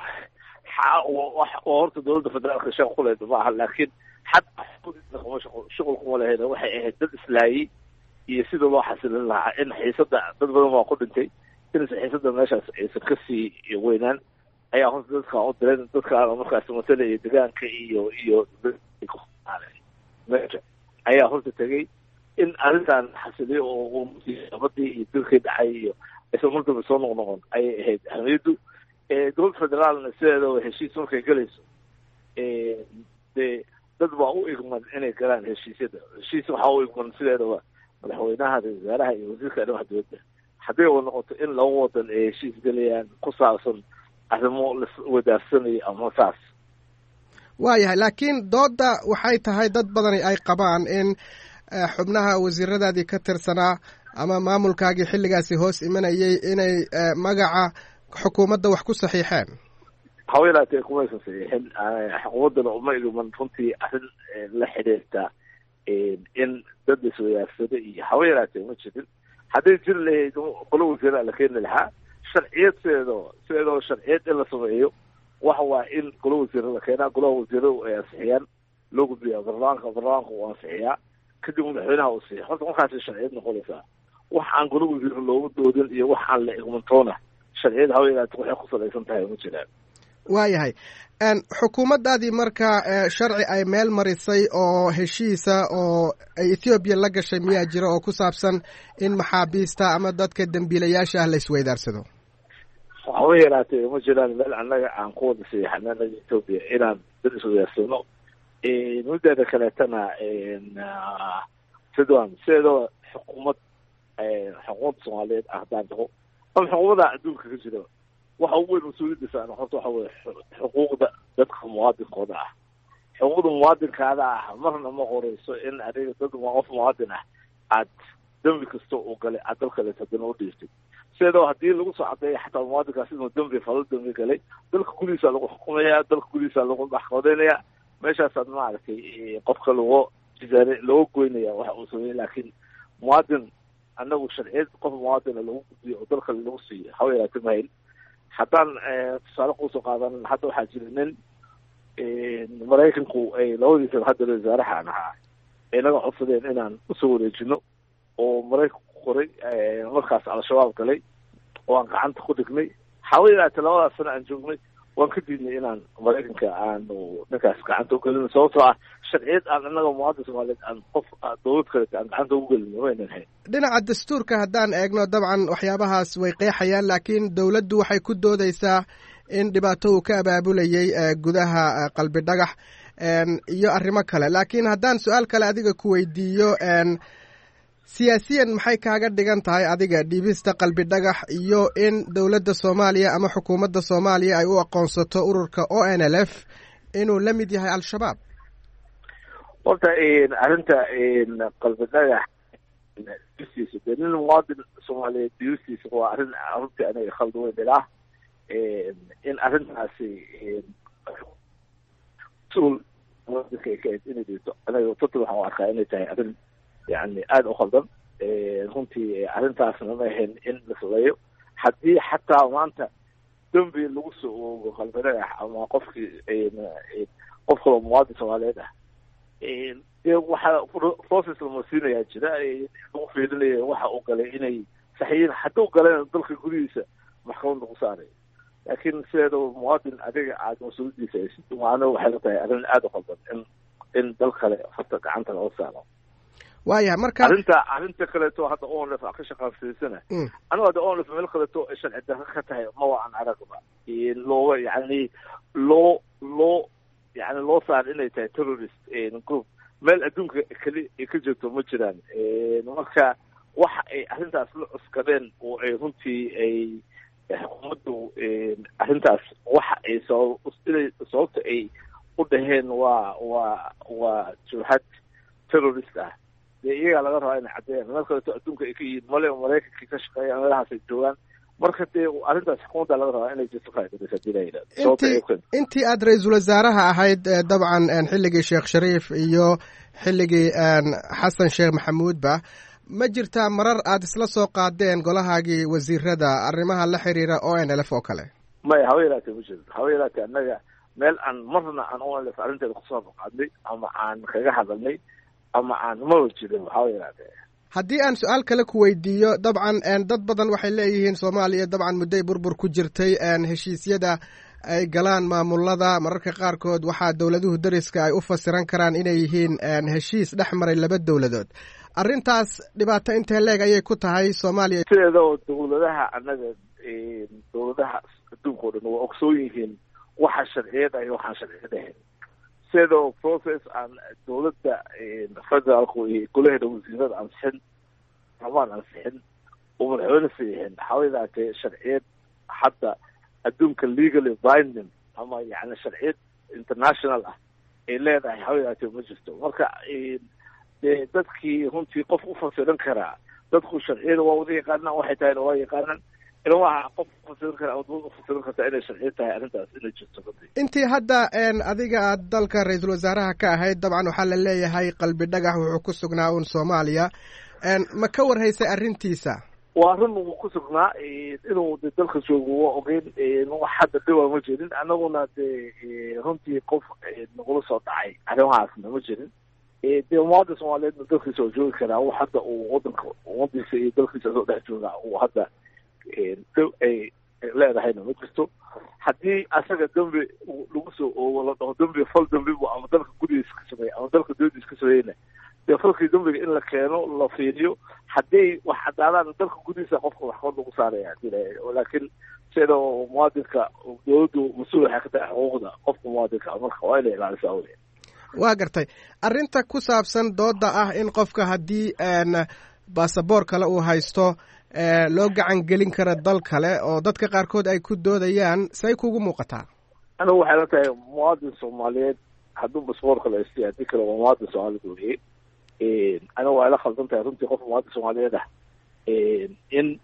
horta dawladda federaalka shaqo ku leedahay ma aha, laakiin xataa shuqul kuma lahayn. waxay ahayd dad islaayay iyo sida loo xasilin lahaa in xiisada dad badan waa ku dhintay inaysan xiisada meeshaas aysan kasii weynaan ayaa horta dadka u direen. dadka markaas matalaya deegaanka iyo meesha ayaa horta tegay in arrintan xasiliyo oo nabadii iyo dilkii dhacay iyo aysan mardaba soo noqnoqon ayay ahayd ahmiyaddu. dowladda federaalna sideedaba heshiis markay galayso dee dad baa u igman inay galaan heshiisyada. heshiis waxaa u igman sideedaba madaxweynaha, ra-iisul wasaaraha iyo wasiirka arrimaha dowladda. hadday wa noqoto in laba wadan ay heshiis galayaan ku saabsan arrimo la wadaarsanayo ama saas. waayahay, laakiin doodda waxay tahay dad badani ay qabaan in xubnaha wasiiradaadii ka tirsanaa ama maamulkaagii xilligaasi hoos imanayay inay magaca xukuumadda wax ku saxiixeen. haweenaatee kumaysan saxiixin. xukuumaddana uma igman runtii arrin la xidhiirta in dad iswadaarsada iyo haweenaatee ma jirin. hadday jiri lahayd qolo wasiiraa la keeni lahaa. sharciyad sideedoo sharciyad in la sameeyo waxa waa in golo wasiiro la keenaa. golaha wasiiradu ay ansixiyaan, loo gudbiyaa barlamaanka uu ansixiyaa, kadib madaxweynaha uu siiya. horta markaasay sharciyad noqonaysaa. wax aan golo wasiiro loogu doodin iyo wax aan la igmantoona sharciyad haweenaati waxay ku salaysan tahay ma jiraan. waayahay, xukuumaddaadii marka sharci ay meel marisay oo heshiisa oo ay Ethiopia la gashay miyaa jira oo ku saabsan in maxaabiista ama dadka dambiilayaasha ah la isweydaarsado? haba yaraatee ma jiraan meel annaga aan ku wada saxiixanaga Ethiopia inaan dad iswadaarsano. mudada kaleetana sideedoo xukuumadda Soomaaliyeed ah haddaan dhaho ama xukuumadda adduunka ka jira waxa ugu weyn mas-uuliyadda saaran horta waxa weye xuquuqda dadka muwaadinkooda ah. xuquuqda muwaadinkaada ah marna ma qorayso in adiga dad qof muwaadin ah aad dembi kasta uu galay aad dal kaleeto haddana u dhiiftay. sideedoo haddii lagu soo cadeeya xataa muwaadinkaas inuu dembi galay dalka gudihiisa lagu xukumaya, dalka gudihiisa lagu maxkamadeynaya. meeshaasaad maaragtay qofka looga goynaya waxa uu sameeyey. laakiin muwaadin annagu sharciyad qof muwaadina lagu gudbiyo oo dalka lagu siiyo hawa yaraate mahayn. haddaan tusaale kuusoo qaadan hadda waxaa jira nin maraykanku ay labadiisa hadda ra-isul wasaarahaan ahaa ay naga codsadeen inaan usoo wareejino oo maraykanku qoray markaas al-shabaab galay oo aan gacanta ku dhignay. hawa yaraate labadaas sano aan joognay waan ka diidnay inaan maraykanka aanu ninkaas gacanta ugelino sababtoo ah sharciyad aan annaga muwaadin soomaaliyeed aan qof dowlad kaleta aan gacanta ugu gelino waynan hayn. dhinaca dastuurka haddaan eegno dabcan waxyaabahaas way qeexayaan laakiin dowladdu waxay ku doodaysaa in dhibaato uu ka abaabulayay gudaha qalbi dhagax iyo arrimo kale. laakiin haddaan su-aal kale adiga ku weydiiyo siyaasiyan maxay kaaga dhigan tahay adiga dhiibista qalbi dhagax iyo in dowladda soomaaliya ama xukuumadda soomaaliya ay u aqoonsato ururka ONLF inuu la mid yahay al-shabaab? horta arrinta qalbi dhagax dhiistiisa dee nin muwaadin soomaaliyeed dhiistiisa waa arrin runtii anaga khaldi weyn ilaa in arrintaasi mas-uul muwaadinka ay ka ahayd inay dhiibto anaga total waxaan u arkaa inay tahay arrin yani aada u khaldan runtii arrintaasna ma ahayn in la sameeyo. haddii xataa maanta dembi lagu soo oogo qalbi dhagax ama qofkii qof kaloo muwaadin soomaaliyeed ah dee waxaa process lama siinayaa jira lagu fiirinaya waxa uu galay inay saxiyiin hadduu galayna dalka gudihiisa maxkamad lagu saarayo. laakiin sideeda muwaadin adiga aad mas-uuliyadiisa haysid waana waxay la tahay arrin aada u khaldan in dal kale farta gacanta loo saaro. waaya marka arrinta kaleeto hadda ONLF aan ka shaqaansiisana anigu hadda ONLF meel kaleeto sharci darro ka tahay ma waa aan aragba loo saar inay tahay terrorist group meel adduunka keli ay ka joogto ma jiraan. marka waxa ay arrintaas la cuskadeen oo ay runtii ay xukuumaddu arrintaas waxa ay sababta ay u dhaheen waa jurxad terrorist ah dee iyagaa laga rabaa inay caddeeyaan. meel kaleeto adduunka ay ka yihiin male maraykanka ka shaqeeyaan meelahaas ay joogaan. marka dee arrintaas xukuumadda laga rabaa inay justify garaysa hadii la yidhahdo. intii aad ra-iisul wasaaraha ahayd dabcan xilligii sheekh shariif iyo xilligii xasan sheekh maxamuudba ma jirtaa marar aad isla soo qaadeen golahaagii wasiirada arrimaha la xiriira ONLF oo kale? maya haba yaraatee ma jirto. haba yaraatee annaga meel aan marna aan ONLF arrinteeda kusoo qaadnay ama aan kaga hadalnay ama aan maba jirin haba yaraatee. haddii aan su-aal kale ku weydiiyo dabcan dad badan waxay leeyihiin soomaaliya dabcan mudday burbur ku jirtay heshiisyada ay galaan maamulada mararka qaarkood waxaa dowladuhu dariska ay u fasiran karaan inay yihiin heshiis dhex maray laba dowladood. arrintaas dhibaato intee leeg ayay ku tahay soomaaliya? sideeda oo dowladaha annaga dowladaha adduunka o dhan waa ogsoon yihiin waxa sharciyad ah iyo waxaan sharciyad ahayn. sideeda oo process aan dowladda federaalku iyo golaheeda wasiirada ansixin amaan ansixin oo madaxweyne saxiixin hawadaatee sharciyad hadda adduunka legally binding ama yani sharciyad international ah ay leedahay hawadaatee ma jirto. marka dee dadkii runtii qof u fasiran karaa dadku sharciyada waa wada yaqaanaan waxay tahayna waa yaqaanaan ila waxa qof ufasiran karaa ama dowlad ufasiran kartaa inay sharciyad tahay arrintaas inay jirto. intii hadda adiga aad dalka ra-iisul wasaaraha ka ahayd dabcan waxaa la leeyahay qalbi dhagax wuxuu ku sugnaa uun soomaaliya ma ka warhaysay arrintiisa? waa run uu ku sugnaa inuu de dalka joogo waa ogeyn wax hadda dhibaa ma jirin. annaguna dee runtii qof nagula soo dhacay arrimahaasna ma jirin. dee muwaadin soomaaliyeedna dalkiisa oo joogi karaa wax hadda uu wadanka umadiisa iyo dalkiisa soo dhex joogaa uu hadda ay leedahayna ma jirto. haddii asaga dembi lagu soo oogo la dhaho dembi fal dembi bu ama dalka gudihiisa ka sameeya ama dalka dowladiisa ka sameeyeyna dee falkii dembiga in la keeno la fiiriyo haddii wax cadaadaan dalka gudihiisa qofka maxkamad lagu saaraya hadii laakiin sida muwaadinka dowladdu mas-uul waxay ka tahay xuquuqda qofka muwaadinka marka waa inay ilaalisaa wey. waa gartay arrinta ku saabsan dooda ah in qofka haddii baasaboor kale uu haysto loo gacan gelin karo dal kale oo dadka qaarkood ay ku doodayaan say kugu muuqataa? anigu waxay la tahay muwaadin soomaaliyeed hadduu baasaboor kale haystay haddii kale waa muwaadin soomaaliyeed weye. anigu waa ila khaldan tahay runtii qof muwaadin soomaaliyeed ah in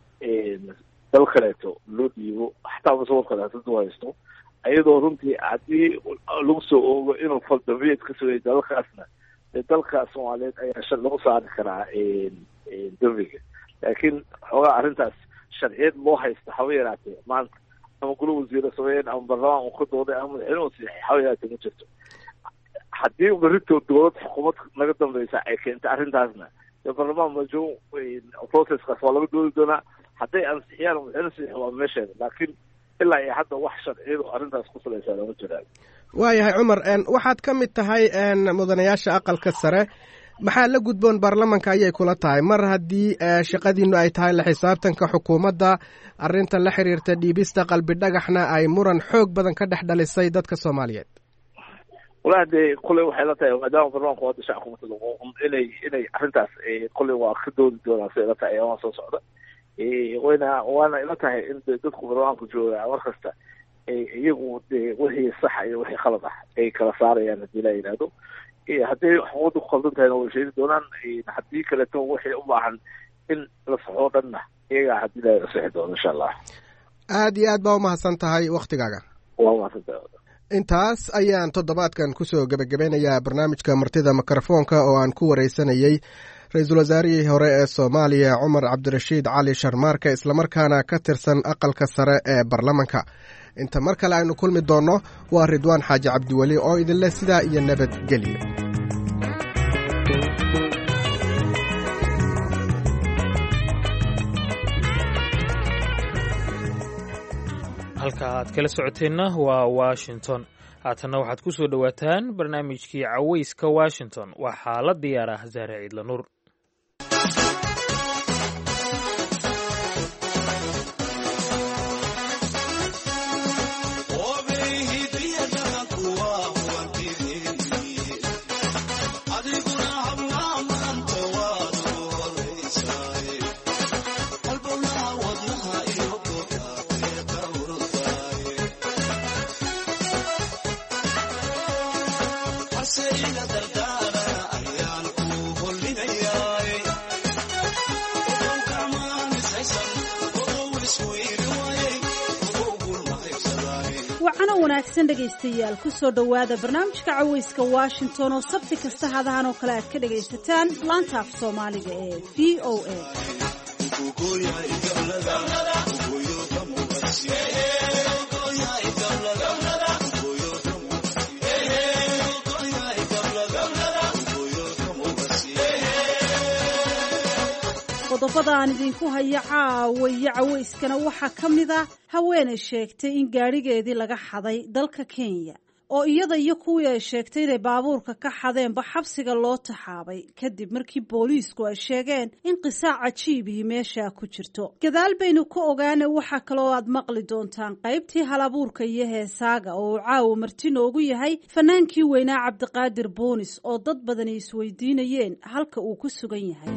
dal kaleeto loo dhiibo xataa baasaboor kale hadduu haysto iyadoo runtii haddii lagu soo oogo inuu fal dambiyeed ka sameeyey dalkaasna dee dalka soomaaliyeed ayaa lagu saari karaa dembiga. laakiin xoogaa arrintaas sharciyad loo haysta haba yaraatee maanta ama golo wasiira sameeyeen ama baarlamaan uu ka dooday ama madaxweyne uu saxiixay haba yaraatee ma jirto. haddii berito dowlad xukuumad naga dambeysa ay keentay arrintaasna dee baarlamaan processkaas waa laga doodi doonaa. hadday ansixiyaan madaxweyne saxiix waa meesheeda. laakiin ilaa iyo hadda wax sharciyadu arrintaas ku salaysaa lama jiraan. waayahay cumar, waxaad ka mid tahay mudanayaasha aqalka sare. maxaa la gudboon baarlamanka ayay kula tahay mar haddii shaqadiinu ay tahay la xisaabtanka xukuumadda, arrinta la xiriirta dhiibista qalbi dhagaxna ay muran xoog badan ka dhex dhalisay dadka Soomaaliyeed? walahi dee kuley waxay la tahay maadaama baarlamaanku hadda shacabka matala inay arrintaas kuley waa ka doodi doonaan siday la tahay ayaan soo socda. waana ila tahay in dadku baarlamaanku jooga mar kasta iyagu dee wixii sax iyo wixii khalad ah ay kala saarayaan haddii la yidhaahdo. haddii xuquuqda ku khaldan tahayna way sheegi doonaan. haddii kaleto waxay u baahan in la saxoo dhanna iyagaa haddii la sixi doono insha allah. aad iyo aad baa umahadsan tahay waktigaaga. waa umahadsantahay. intaas ayaan toddobaadkan kusoo gebagabeynayaa barnaamijka martida mikrofoonka oo aan ku wareysanayey ra-iisul wasaarihii hore ee Soomaaliya Cumar Cabdirashiid Cali Sharmaarke, islamarkaana ka tirsan aqalka sare ee baarlamanka. inta mar kale aynu kulmi doonno waa Ridwaan Xaaji Cabdiweli oo idinleh sidaa iyo nabadgelyo. halka aad kala socoteenna waa Washington. haatanna waxaad ku soo dhowaataan barnaamijkii cawayska Washington. waxaa la diyaaraa Zahra Ciidla Nuur. wanaagsan dhegaystayaal ku soo dhowaada barnaamijka cawayska Washington oo sabti kasta hadahan oo kale aad ka dhagaysataan laanta af Soomaaliga ee VOA. qodobada aan idinku haya caawiya cawayskana waxaa ka mid ah haweeney sheegtay in gaadhigeedii laga xaday dalka Kenya oo iyada iyo kuwii ay sheegtay inay baabuurka ka xadeenba xabsiga loo taxaabay kadib markii booliisku ay sheegeen in qisaac cajiibihi meesha ku jirto. gadaal baynu ka ogaanay waxaa kaloo aad maqli doontaan qaybtii halabuurka iyo heesaaga oo caawa marti noogu yahay fanaankii weynaa Cabdiqaadir Boonis oo dad badan isweydiinayeen halka uu ku sugan yahay.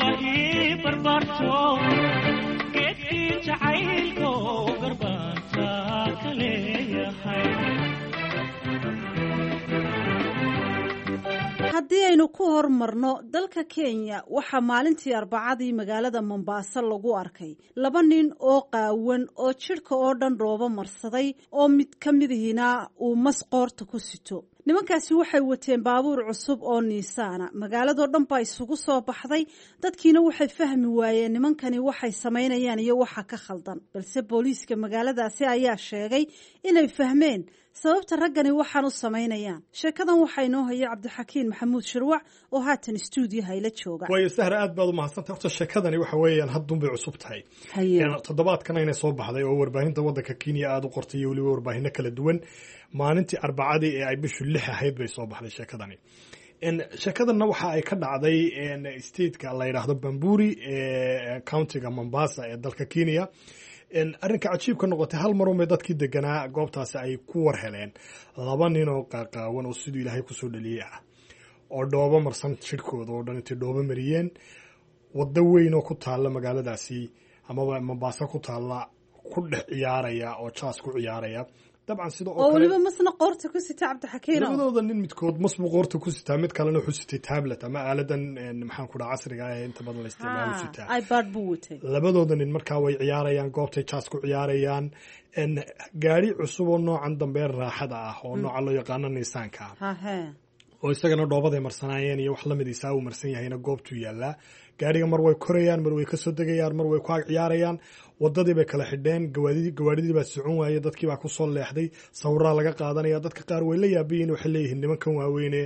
haddii aynu ku hormarno dalka Kenya waxaa maalintii Arbacadii magaalada Mombasa lagu arkay 2 nin oo qaawan oo jirka oo dhan roobo marsaday oo mid ka midihina uu masqoorta ku sito. nimankaasi waxay wateen baabuur cusub oo Nissan magaalada dhan baa isugu soo baxday. dadkiina waxay fahmi waayeen nimankani waxay sameynayaan iyo waxa ka khaldan, balse booliiska magaaladaasi ayaa sheegay inay fahmeen sababta raggani waxaan u sameynayaan. sheekadan waxaa inoo haya Cabdixakiin Maxamuud Shirwac oo haatan stuudiyaha ila jooga. way Sahra aad baad u mahadsantahay. horta sheekadani waxa weeyaan haddun bay cusub tahay. toddobaadkan ayna soo baxday oo warbaahinta waddanka Kenya aad u qortay iyo waliba warbaahinno kala duwan. maalintii Arbacadii ee ay bishu 6 ahayd bay soo baxday sheekadani. sheekadanna waxa ay ka dhacday state-ka la yiraahdo Bamburi ee county-ga Mombasa ee dalka Kenya. arrinka cajiibka noqotay hal mar oo dadkii deganaa goobtaasi ay ku war heleen 2 nin oo qaaqaawan oo sidoo Ilaahay ku soo dhaliyay ah oo dhoobo marsan jirkooda oo dhan intii dhoobo mariyeen wada weyn oo ku taala magaaladaasi ama Mombasa ku taala ku dhex ciyaaraya oo jaas ku ciyaaraya. dabcan sidoo oo waliba masna qoorta ku sita Cabdixakiin. labadooda nin midkood masbu qoorta ku sita, mid kalena wuxuu sitay tablet ama aaladan maxaan ku dhaca casriga ah ee inta badan la isticmaalo sita. iPad buu watay. labadooda nin markaa way ciyaarayaan goobtay jaas ku ciyaarayaan. gaari cusub oo noocan dambe raaxada ah oo nooca loo yaqaan Nissan-ka oo isagana dhoobada marsanaayeen iyo wax la mid ah uu marsan yahayna goobtu yaala. gaariga mar way korayaan, mar way ka soo degayaan, mar way ku ciyaarayaan. wadadii bay kala xidheen, gawaadhidii baa socon waaye, dadkii baa kusoo leexday, sawiraa laga qaadanaya. dadka qaar way la yaabayiin, waxay leeyihiin nimankan waaweyne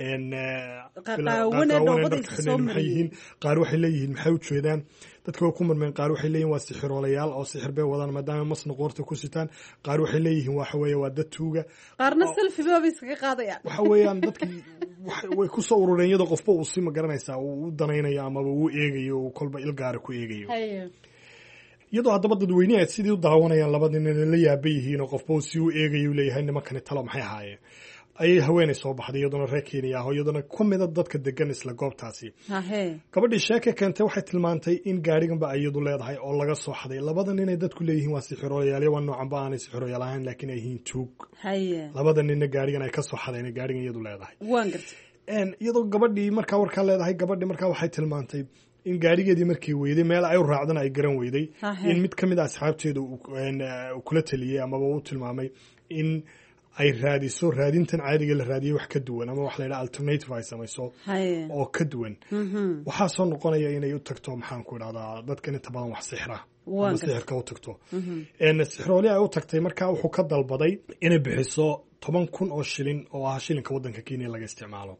maxay yihiin, qaar waxay leeyihiin maxay u jeedaan. dadka way ku marmeen, qaar waxay leeyihin waa sixiroolayaal oo sixir bay wadaan maadaama masna qoorta ku sitaan, qaar waxay leeyihiin waxa weeye waa dad tuuga, qaarna selfie bay iskaga qaadayaan. waxa weeyaan dadkii way ku soo urureen iyadoo qofba uu si magaranaysaa uu u danaynayo amaba uu eegayo, uu kolba ilgaara ku eegayo. iyadoo haddaba dadweyneha sidii u daawanayaan labadii nin la yaaba yihiin oo qofba uu si u eegayo leeyahay nimankani talo maxay ahaayeen, ayay haweenay soo baxday iyaduna reer Kenya ah, iyaduna ku mid ah dadka degan isla goobtaasi. gabadhii sheeke keentay waxay tilmaantay in gaariganba iyadu leedahay oo laga soo xaday. labada nin ay dadku leeyihiin waa sixiroolayaal, waa noocan ba aanay sixiroolayaal ahayn laakiin ay yihiin tuug. labada ninna gaarigan ay ka soo xadeen, gaarigan iyadu leedahay. iyadoo gabadhii markaa warkaa leedahay, gabadhii markaa waxay tilmaantay in gaarigeedii markii weyday meel ay u raacdana ay garan weyday, in mid ka mid ah asxaabteeda uu kula taliyey amaba uu tilmaamay in ay raadiso raadintan caadiga la raadiyay wax ka duwan, ama wax la yidhaha alternative ay samayso oo ka duwan. waxaa soo noqonaya inay u tagto maxaan ku idhahdaa dadkan inta badan wax sixra ama sixirka u tagto. sixirooli ay u tagtay markaa wuxuu ka dalbaday inay bixiso 10,000 oo shilin oo ah shilinka waddanka Kenya laga isticmaalo.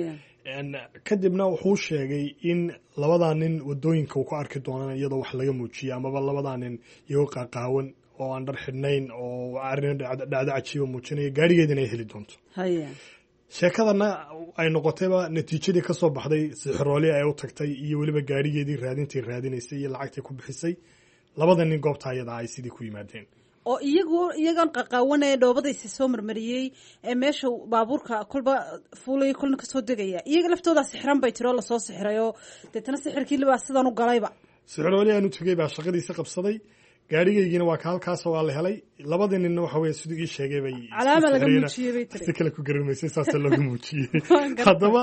kadibna wuxuu sheegay in labadaa nin wadooyinka uu ku arki doonaan iyadoo wax laga muujiyay, amaba labadaa nin iyagoo qaaqaawan oo aan dhar xidhnayn oo arrin dhacdo cajiiba muujinaya, gaarigeedina ay heli doonto. sheekadana ay noqotayba natiijadii ka soo baxday sixirooli ay u tagtay iyo weliba gaarigeedii raadintii raadinaysay iyo lacagtii ku bixisay. labada nin goobta ayada ay sidii ku yimaadeen oo iyagan qaqaawanaya dhoobadaysi soo marmariyey ee meesha baabuurka kolba fuulay kolna kasoo degaya, iyaga laftooda sixran bay tiro lasoo sixiray oo deetana sixirkii baa sidan u galayba. sixirooli aanu tegey baa shaqadiisa qabsaday, gaarigaygiina waa ka halkaas waa la helay. labadii ninna waxa weeye siduu ii sheegay bay calaama laga muujiyey bay tiri, si kale ku garamaysay, saasa looga muujiyey. haddaba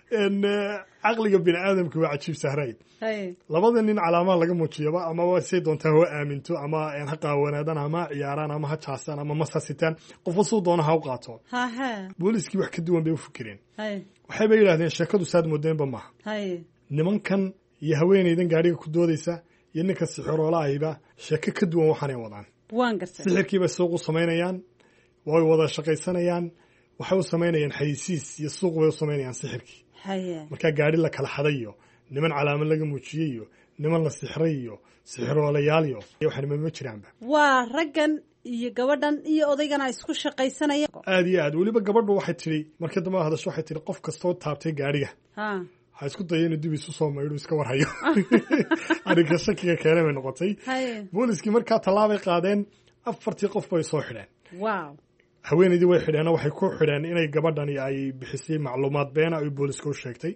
caqliga bini aadamka waa cajiib sahrayd. labada nin calaamaha laga muujiyaba ama say doontaa ha aaminto, ama ha qaawanaadaan, ama ciyaaraan, ama ha jaasaan, ama masasitaan, qofba suu doona ha u qaato. booliskii wax ka duwan bay u fikireen. waxayba yidhahdeen sheekadu saad moodeenba maaha. nimankan iyo haweenaydan gaariga ku doodaysa iyo ninka sixiroolahayba sheeko ka duwan waxaanay wadaan. sixirkiibay suuq u samaynayaan, way wada shaqaysanayaan, waxay u samaynayaan xayisiis iyo suuq bay u samaynayaan sixirkii. markaa gaari la kala xadayo, niman calaamad laga muujiyey iyo niman la sixray iyo sixiroolayaal iyo waxaan ma jiraanba. waa raggan iyo gabadhan iyo odaygana isku shaqaysanaya. aad iyo aad. weliba gabadhu waxay tidhi markii dambe hadasho waxay tidhi qof kastoo taabtay gaariga ha isku daya inuu dib isu soo maydho iska warhayo. arrinka shakiga keenay bay noqotay. booliskii markaa tallaabay qaadeen, 4 qof bay soo xidheen. haweenaydii way xidheen, waxay ku xidheen inay gabadhani ay bixisay macluumaad beena ay booliska u sheegtay.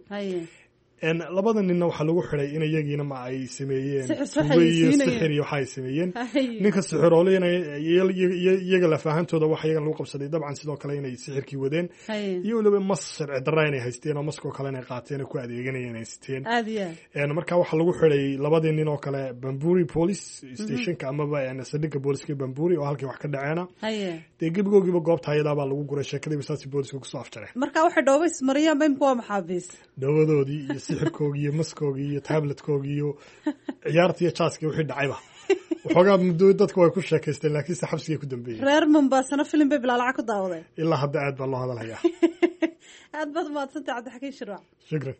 labada ninna waxaa lagu xidhay in iyagiina ma ay sameeyeen sixir iyo waxa ay sameeyeen. ninka sixirooleyna iyaga lafaahantooda waxa iyagan lagu qabsaday dabcan sidoo kale inay sixirkii wadeen, iyo weliba mas sharci darra inay haysteen oo maskoo kale inay qaateen oo ku adeeganayeen ay siteen. markaa waxaa lagu xidhay labadii nin oo kale Bamburi police stationka amaba saldhigga booliska Bamburi oo halkii wax ka dhaceena. dee gebigoogiiba goobta ayadaa baa lagu guray, sheekadiiba saasi booliska kusoo afjareen. markaa waxay dhooba ismariyaan ba imka waa maxaabiis dhoobadoodii iyo sixirkoogii iyo maskoogii iyo tabletkoogii iyo ciyaartii iyo jaaskii wixii dhacayba waxoogaa muddo dadku way ku sheekaysteen, laakiin se xabsigay ku dambeeyeen. reer Mombasana filim bay bilaa lacag ku daawadeen. ilaa hadda aad baa loo hadalhayaa. aad baad mahadsantahay Cabdixakiin Shirwac. shukran.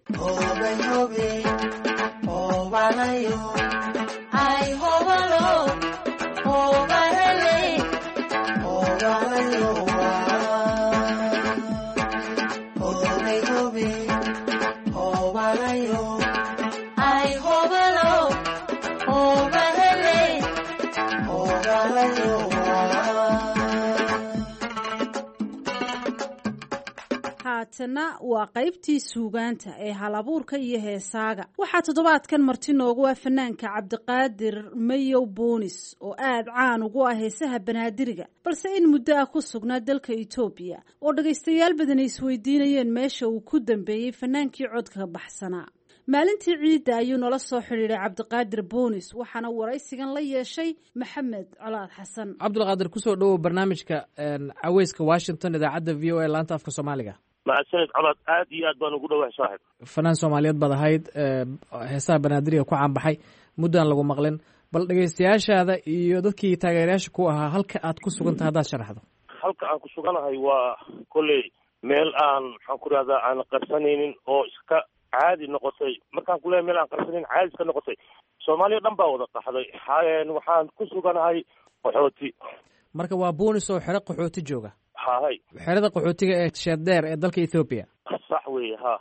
haatana waa qaybtii suugaanta ee halabuurka iyo heesaaga. waxaa toddobaadkan marti noogu ah fanaanka Cabdiqaadir Mayow Boonis oo aad caan ugu ah heesaha banaadiriga, balse in muddo ah ku sugnaa dalka Itoobiya oo dhagaystayaal badan ay isweydiinayeen meesha uu ku dambeeyey fanaankii codka baxsanaa. maalintii ciidda ayuu nala soo xidhiidhay Cabdiqaadir Boonis, waxaana waraysigan la yeeshay Maxamed Colaad Xasan. Cabdiqaadir, kusoo dhawow barnaamijka caweyska Washington idaacadda VOA laanta afka Soomaaliga. mahadsanid Colaad, aad iyo aad baan ugu dhawahay saaxiib. fanaan Soomaaliyeed baad ahayd, heesaha banaadiriga ku caanbaxay muddaan lagu maqlin, bal dhegaystayaashaada iyo dadkii taageerayaasha ku ahaa halka aad ku sugantahay haddaad sharaxdo. halka aan ku suganahay waa kolley meel aan maxaan ku rahdaa aan qarsanaynin oo iska caadi noqotay. markaan ku leeyahay meel aan qarsanaynin caadi iska noqotay, soomaaliya dhan baa wada qaxday. waxaan ku suganahay qaxooti. marka waa Buunis oo xero qaxooti jooga. hay xerada qaxootiga ee Sheedheer ee dalka Ethiopia. sax weeye ha.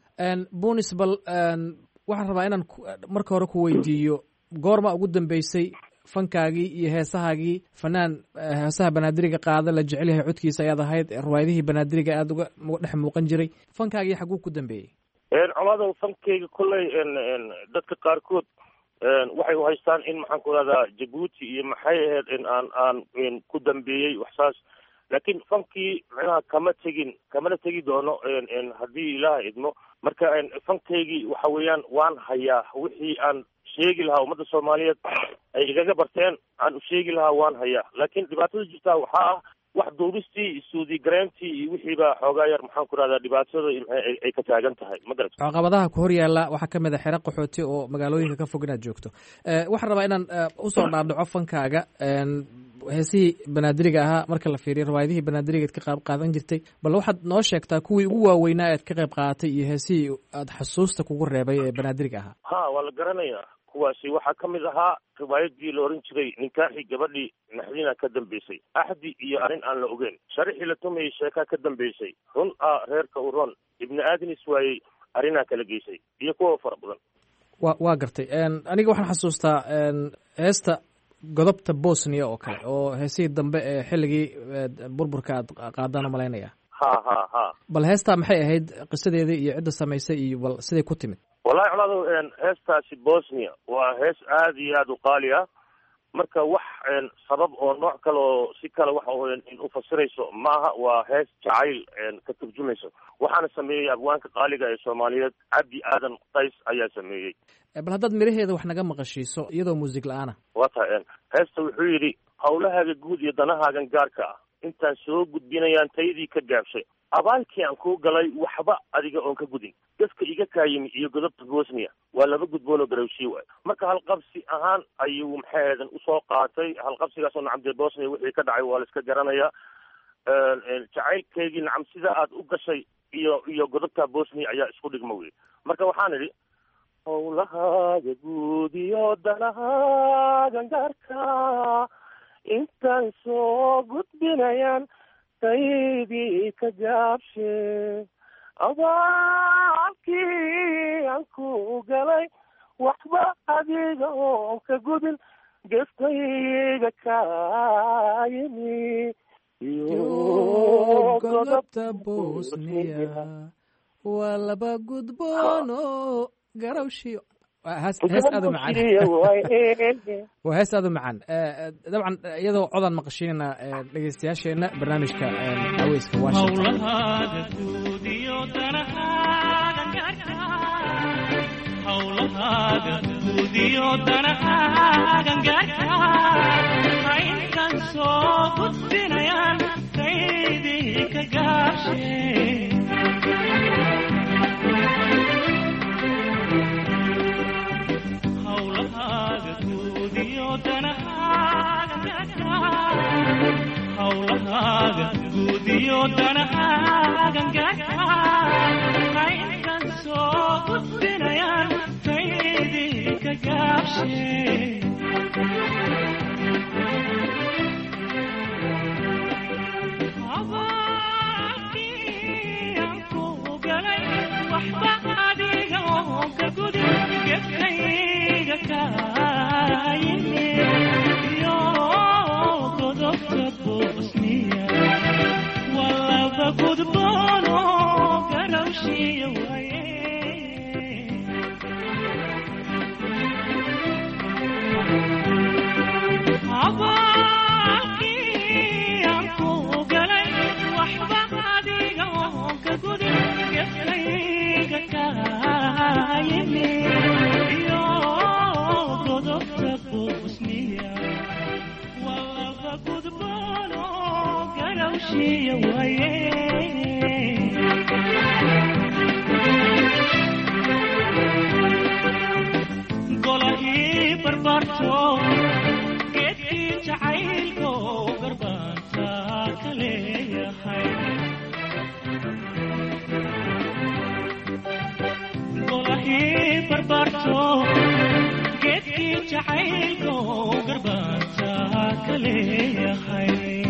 Buunis bal waxaan rabaa inaan marka hore ku weydiiyo goorma ugu dambeysay fankaagii iyo heesahaagii fanaan heesaha banaadiriga qaada la jecel yahay codkiisa ayaad ahayd, riwaayadihii banaadiriga aad uga dhex muuqan jiray, fankaagii xaguu ku dambeeyey? colaada fankayga kolley dadka qaarkood waxay u haystaan in maxaan ku rahdaa Jabuuti iyo maxay ahayd in aan ku dambeeyey waxsaas, laakiin fankii micnaha kamana tegi doono haddii ilaaha idmo. marka fankaygii waxa weeyaan waan hayaa wixii aan sheegi lahaa ummadda Soomaaliyeed ay igaga barteen aan u sheegi lahaa waan hayaa, laakiin dhibaatada jirtaa waxaa ah wax duubistii suudi garaantii iyo wixii baa xoogaa yar maxaan ku rahdaa dhibaatada ay ka taagan tahay. ma garat caqabadaha ku hor yaalla waxaa ka mid a xero qaxooti oo magaalooyinka ka fog inaad joogto. waxaan rabaa inaan usoo dhaadhaco fankaaga. heesihii banaadiriga ahaa marka la fiiriyo riwaayadihii banaadiriga ka qayb qaadan jirtay, bal waxaad noo sheegtaa kuwii ugu waaweynaa aad ka qayb qaadatay iyo heesihii aad xasuusta kugu reebay ee banaadiriga ahaa. ha waa la garanayaa kuwaasi. waxaa ka mid ahaa riwaayadii la oran jiray ninkaaxii gabadhii naxdina ka dambeysay, axdi iyo arrin aan la ogeyn, sharixii la tumayay sheekaa ka dambeysay, run reerka u ron, ibni aadin iswaayey, arrinaa kala geysay iyo kuwa fara badan. waa gartay. aniga waxaan xasuustaa heesta godobta Bosnia oo kale oo heesihii dambe ee xilligii burburka aad qaadaan malaynaya. ha bal heestaa maxay ahayd qisadeedii iyo cidda samaysay iyo bal siday ku timid? wallahi colaado heestaasi Bosnia waa hees aad iyo aad u qaali ah. marka wax sabab oo nooc kale oo si kale waxa u fasirayso maaha, waa hees jacayl ka turjumayso. waxaana sameeyey abwaanka qaaliga ee Soomaaliyeed Cabdi Aadan Qays ayaa sameeyey. bal haddaad miraheeda wax naga maqashiiso iyadoo muusig la-aan ah. waa tahay heesta wuxuu yidhi hawlahaaga guud iyo danahaagan gaarka ah intaan soo gudbinayaan taydii ka gaabshay, abaalkii aan kuu galay waxba adiga oon ka gudin, dadka iga kaayimi iyo godobta Bosnia waa laba gudboonoo garawshii waay. marka halqabsi ahaan ayuu maxaadan usoo qaatay. halqabsigaasoo nacamdee Bosnia wixii ka dhacay waa la iska garanayaa. jacaylkeygii nacam sida aad u gashay iyo godobta Bosnia ayaa isku dhigma wey. marka waxaan idhi hawlahaaga guud iyo danahaagan gaarka intaan soo gudbinayaan taydii ka gaabshe, abaalkii aan ku galay waxba adiga oon ka gudin, geftayga kaayimi iyo godobta Bosnia waa laba gudboono garawshiyo. hees aad u macaan. waa hees aad u macaan. dabcan iyadoo codaan maqashiinayna dhegeystayaasheena barnaamijka Caweyska Washington. hawlahaaga guud iyo danahaagan gaarka intaan soo gudbinayaan taydii ka gaabshay. hawlahaaga guud iyo danahaagan gaarka intaan soo gudbinayaan taydii ka gaabshay. abaalkii aan ku galay waxba adiga oon ka gudin, geftayga kaayimi iyo godobta Bosnia waa laba gudboono garawshiyo waaye. abaalkii aan ku galay waxba adiga oon ka gudin, geftayga kaayimi iyo godobta Bosnia waa laba gudboono garawshiyo waaye. golahii barbaarto barto geedkii jacaylko garbaanta ka leeyahay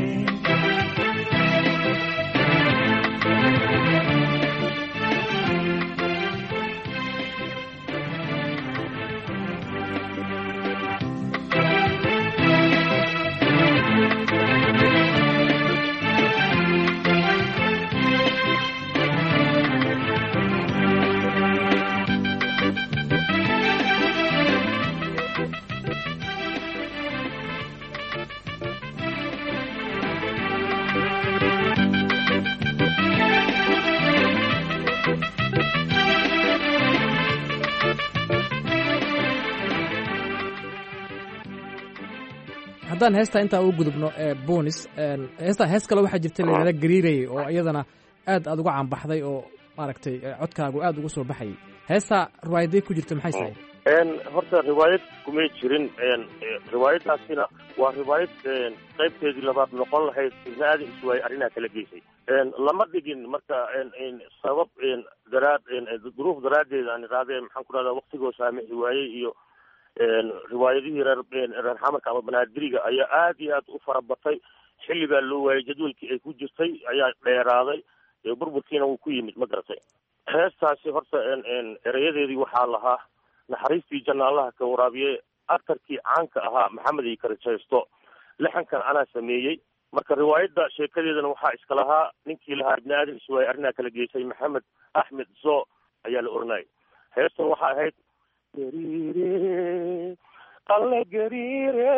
haddaan heestaa intaa u gudubno bonis hees kale waxaa jirta laydala gariirayay oo iyadana aad uga caanbaxday oo maaragtay codkaagu aad ugu soo baxayay heestaa riwaayaday ku jirta maxay tahay horta riwaayad kumay jirin riwaayadaasina waa riwaayad qaybteedii labaad noqon lahayd ibni aadan iswaay arrinaa kala geysay lama dhigin marka sabab duruuf daraaddeed aan iraadee maxaan ku dhahdaa waktigoo saamixi waayey iyo riwaayadihii reer xamarka ama banaadiriga ayaa aad iyo aad u farabatay xilligaa loo waayay jadwalkii ay ku jirtay ayaa dheeraaday burburkiina wuu ku yimid ma garatay heestaasi horta erayadeedii waxaa lahaa naxariistii jannaalaha ka waraabiye aktarkii caanka ahaa maxamed iyo karajaysto lixankan anaa sameeyey marka riwaayadda sheekadeedana waxaa iska lahaa ninkii lahaa ibni aadan iswaay arrinaa kala geysay maxamed axmed zo ayaa la oranayay heestan waxaa ahayd gariire alle gariire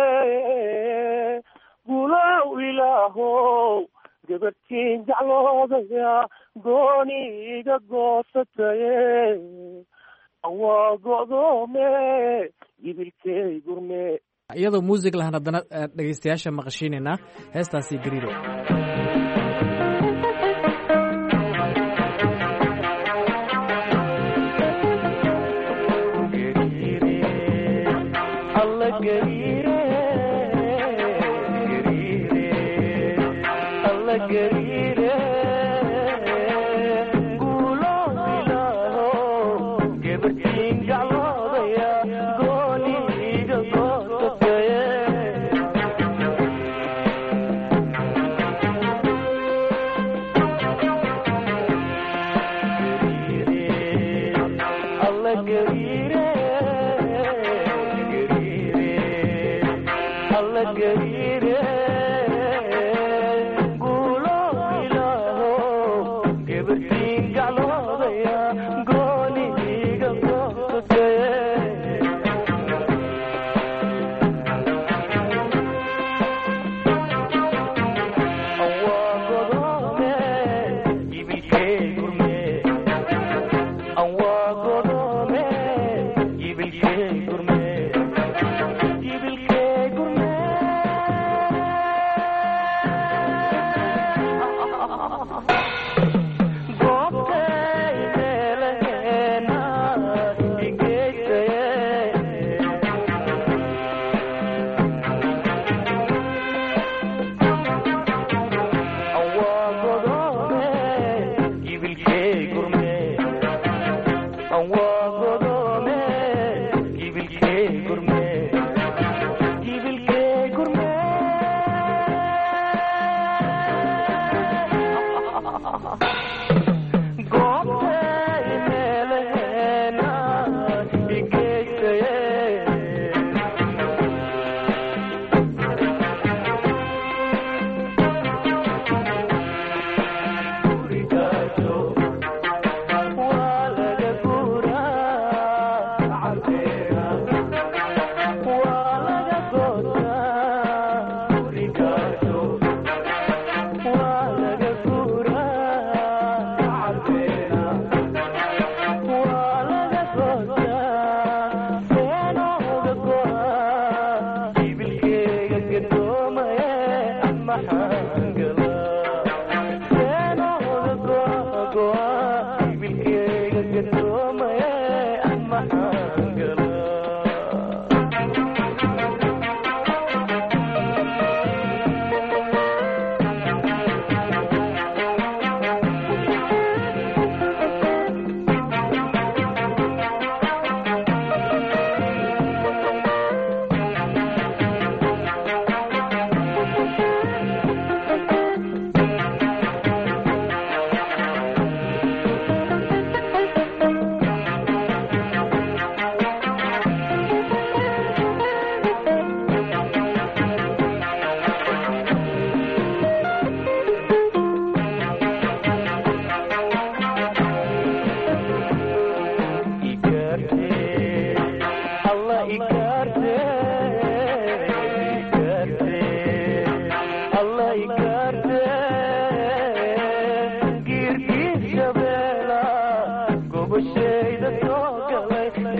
gulow ilaahow gabadhtiin jecloodaya gooni iga goosataye waa go'doome gibilkey gurme iyadoo muusig lahan haddana dhegaystayaasha maqashiinaynaa heestaasi gariiro I'm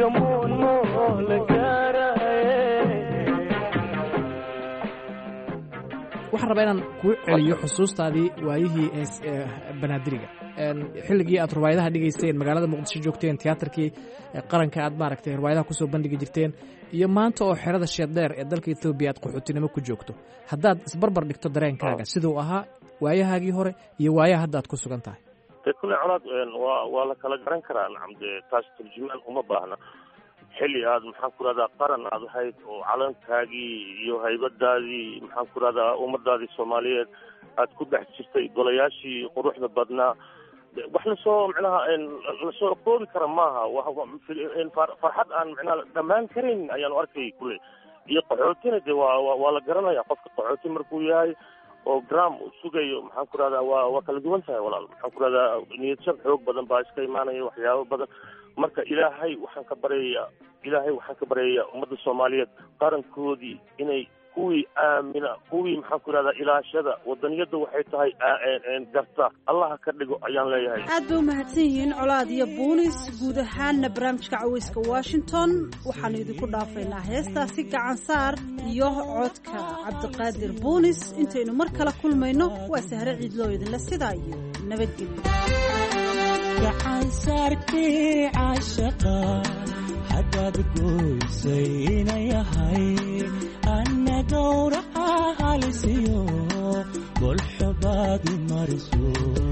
waxaan rabaa inaan kuu celiyo xusuustaadii waayihii banaadiriga xilligii aad riwaayadaha dhigaysteen magaalada muqdisho joogteen tiyaatarkii qaranka aad maaragtay riwaayadaha kusoo bandhigi jirteen iyo maanta oo xerada sheeddheer ee dalka etoobiya aad qaxootinimo ku joogto haddaad isbarbar dhigto dareenkaaga siduu ahaa waayahaagii hore iyo waayaha hadda aad ku sugan tahay de kulle colaad waa la kala garan karaa nacam dee taas turjumaan uma baahna xilli aad maxaan ku rahdaa qaran aad ahayd oo calankaagii iyo haybadaadii maxaan ku rahdaa ummadaadii soomaaliyeed aad ku dhex jirtay golayaashii quruxda badnaa wax lasoo micnaha lasoo koobi kara maaha farxad aan micnaha dhammaan karin ayaanu arkay kule iyo qaxootina de waa la garanaya qofka qaxooti markuu yahay oo gram sugayo maxaan ku rahdaa waa kala duwan tahay walaal maxaan ku rahdaa niyadshab xoog badan baa iska imaanaya waxyaabo badan marka ilaahay waxaan ka baryayaa ummadda soomaaliyeed qarankoodii inay kuwii aamina kuwii maxaan ku rahdaa ilaashada wadaniyadda waxay tahay garta allaha ka dhigo ayaan leeyahay aad bay umahadsan yihiin colaad iyo buunis guud ahaanna barnaamijka caweyska washington waxaanu idinku dhaafaynaa heestaasi gacan saar iyo codka cabdiqaadir buunis intaynu mar kale kulmayno waa sahre ciidloo idinle sidaa iyo nabadgelyo gacan saarkii caashaqa haddaad goysay inayahay anna gowraca halisiyo golxobaadi mariso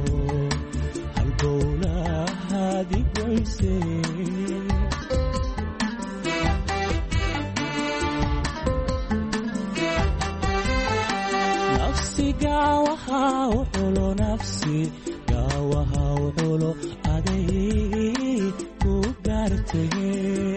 halbowlahaadi goyse nafsi gaawaha uxulo nafsi gaawaha uxulo aday ku gaartay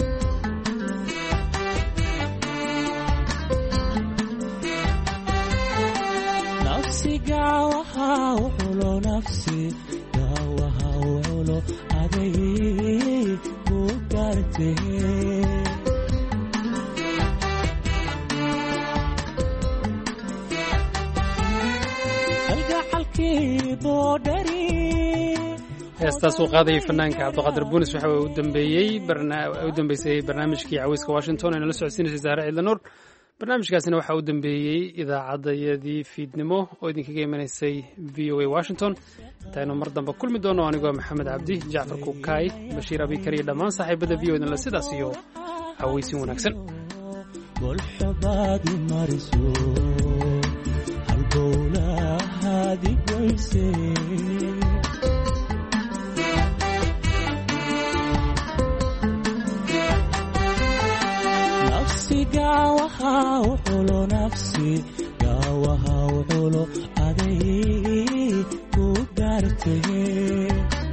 nafsi gaawaha uxulo nafsi gaawaha uxulo aday ku gaartay heestaas uu qaadayay fanaanka cabdiqaadir buunis waxa u dambeysay barnaamijkii caweyska washington ayna la socodsiinaysay saare ciidla nuur barnaamijkaasina waxaa u dambeeyey idaacaddayadii fiidnimo oo idinkaga imanaysay v o a washington intaynu mar dambe kulmi doono anigoo maxamed cabdi jacfar kukaay bashiir abikar iyo dhammaan saaxiibada v o idinle sidaas iyo caweysin wanaagsan nafsi gaawaha uxulo nafsi gaawaha uxulo aday ku gaartay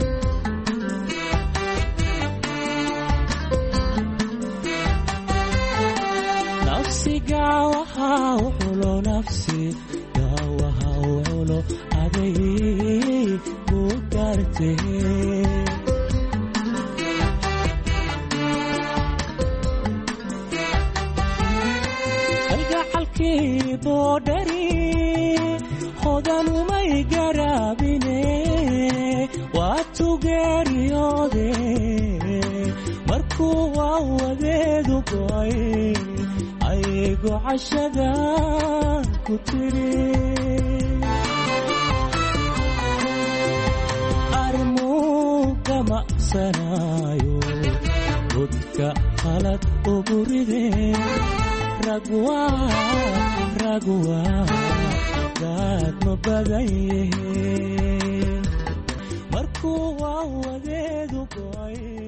nafsi gaawaha uxulo nafsi gaawaha uxulo aday ku gaartay hodanumay garaabine waa tugeeriyoode markuu waa wadeedu go'ay aygo cashada ku tiri armuu gamacsanaayo godka qalad ugu ridee ragwa daad ma badan yihiin markuu waa wadeedu go'ay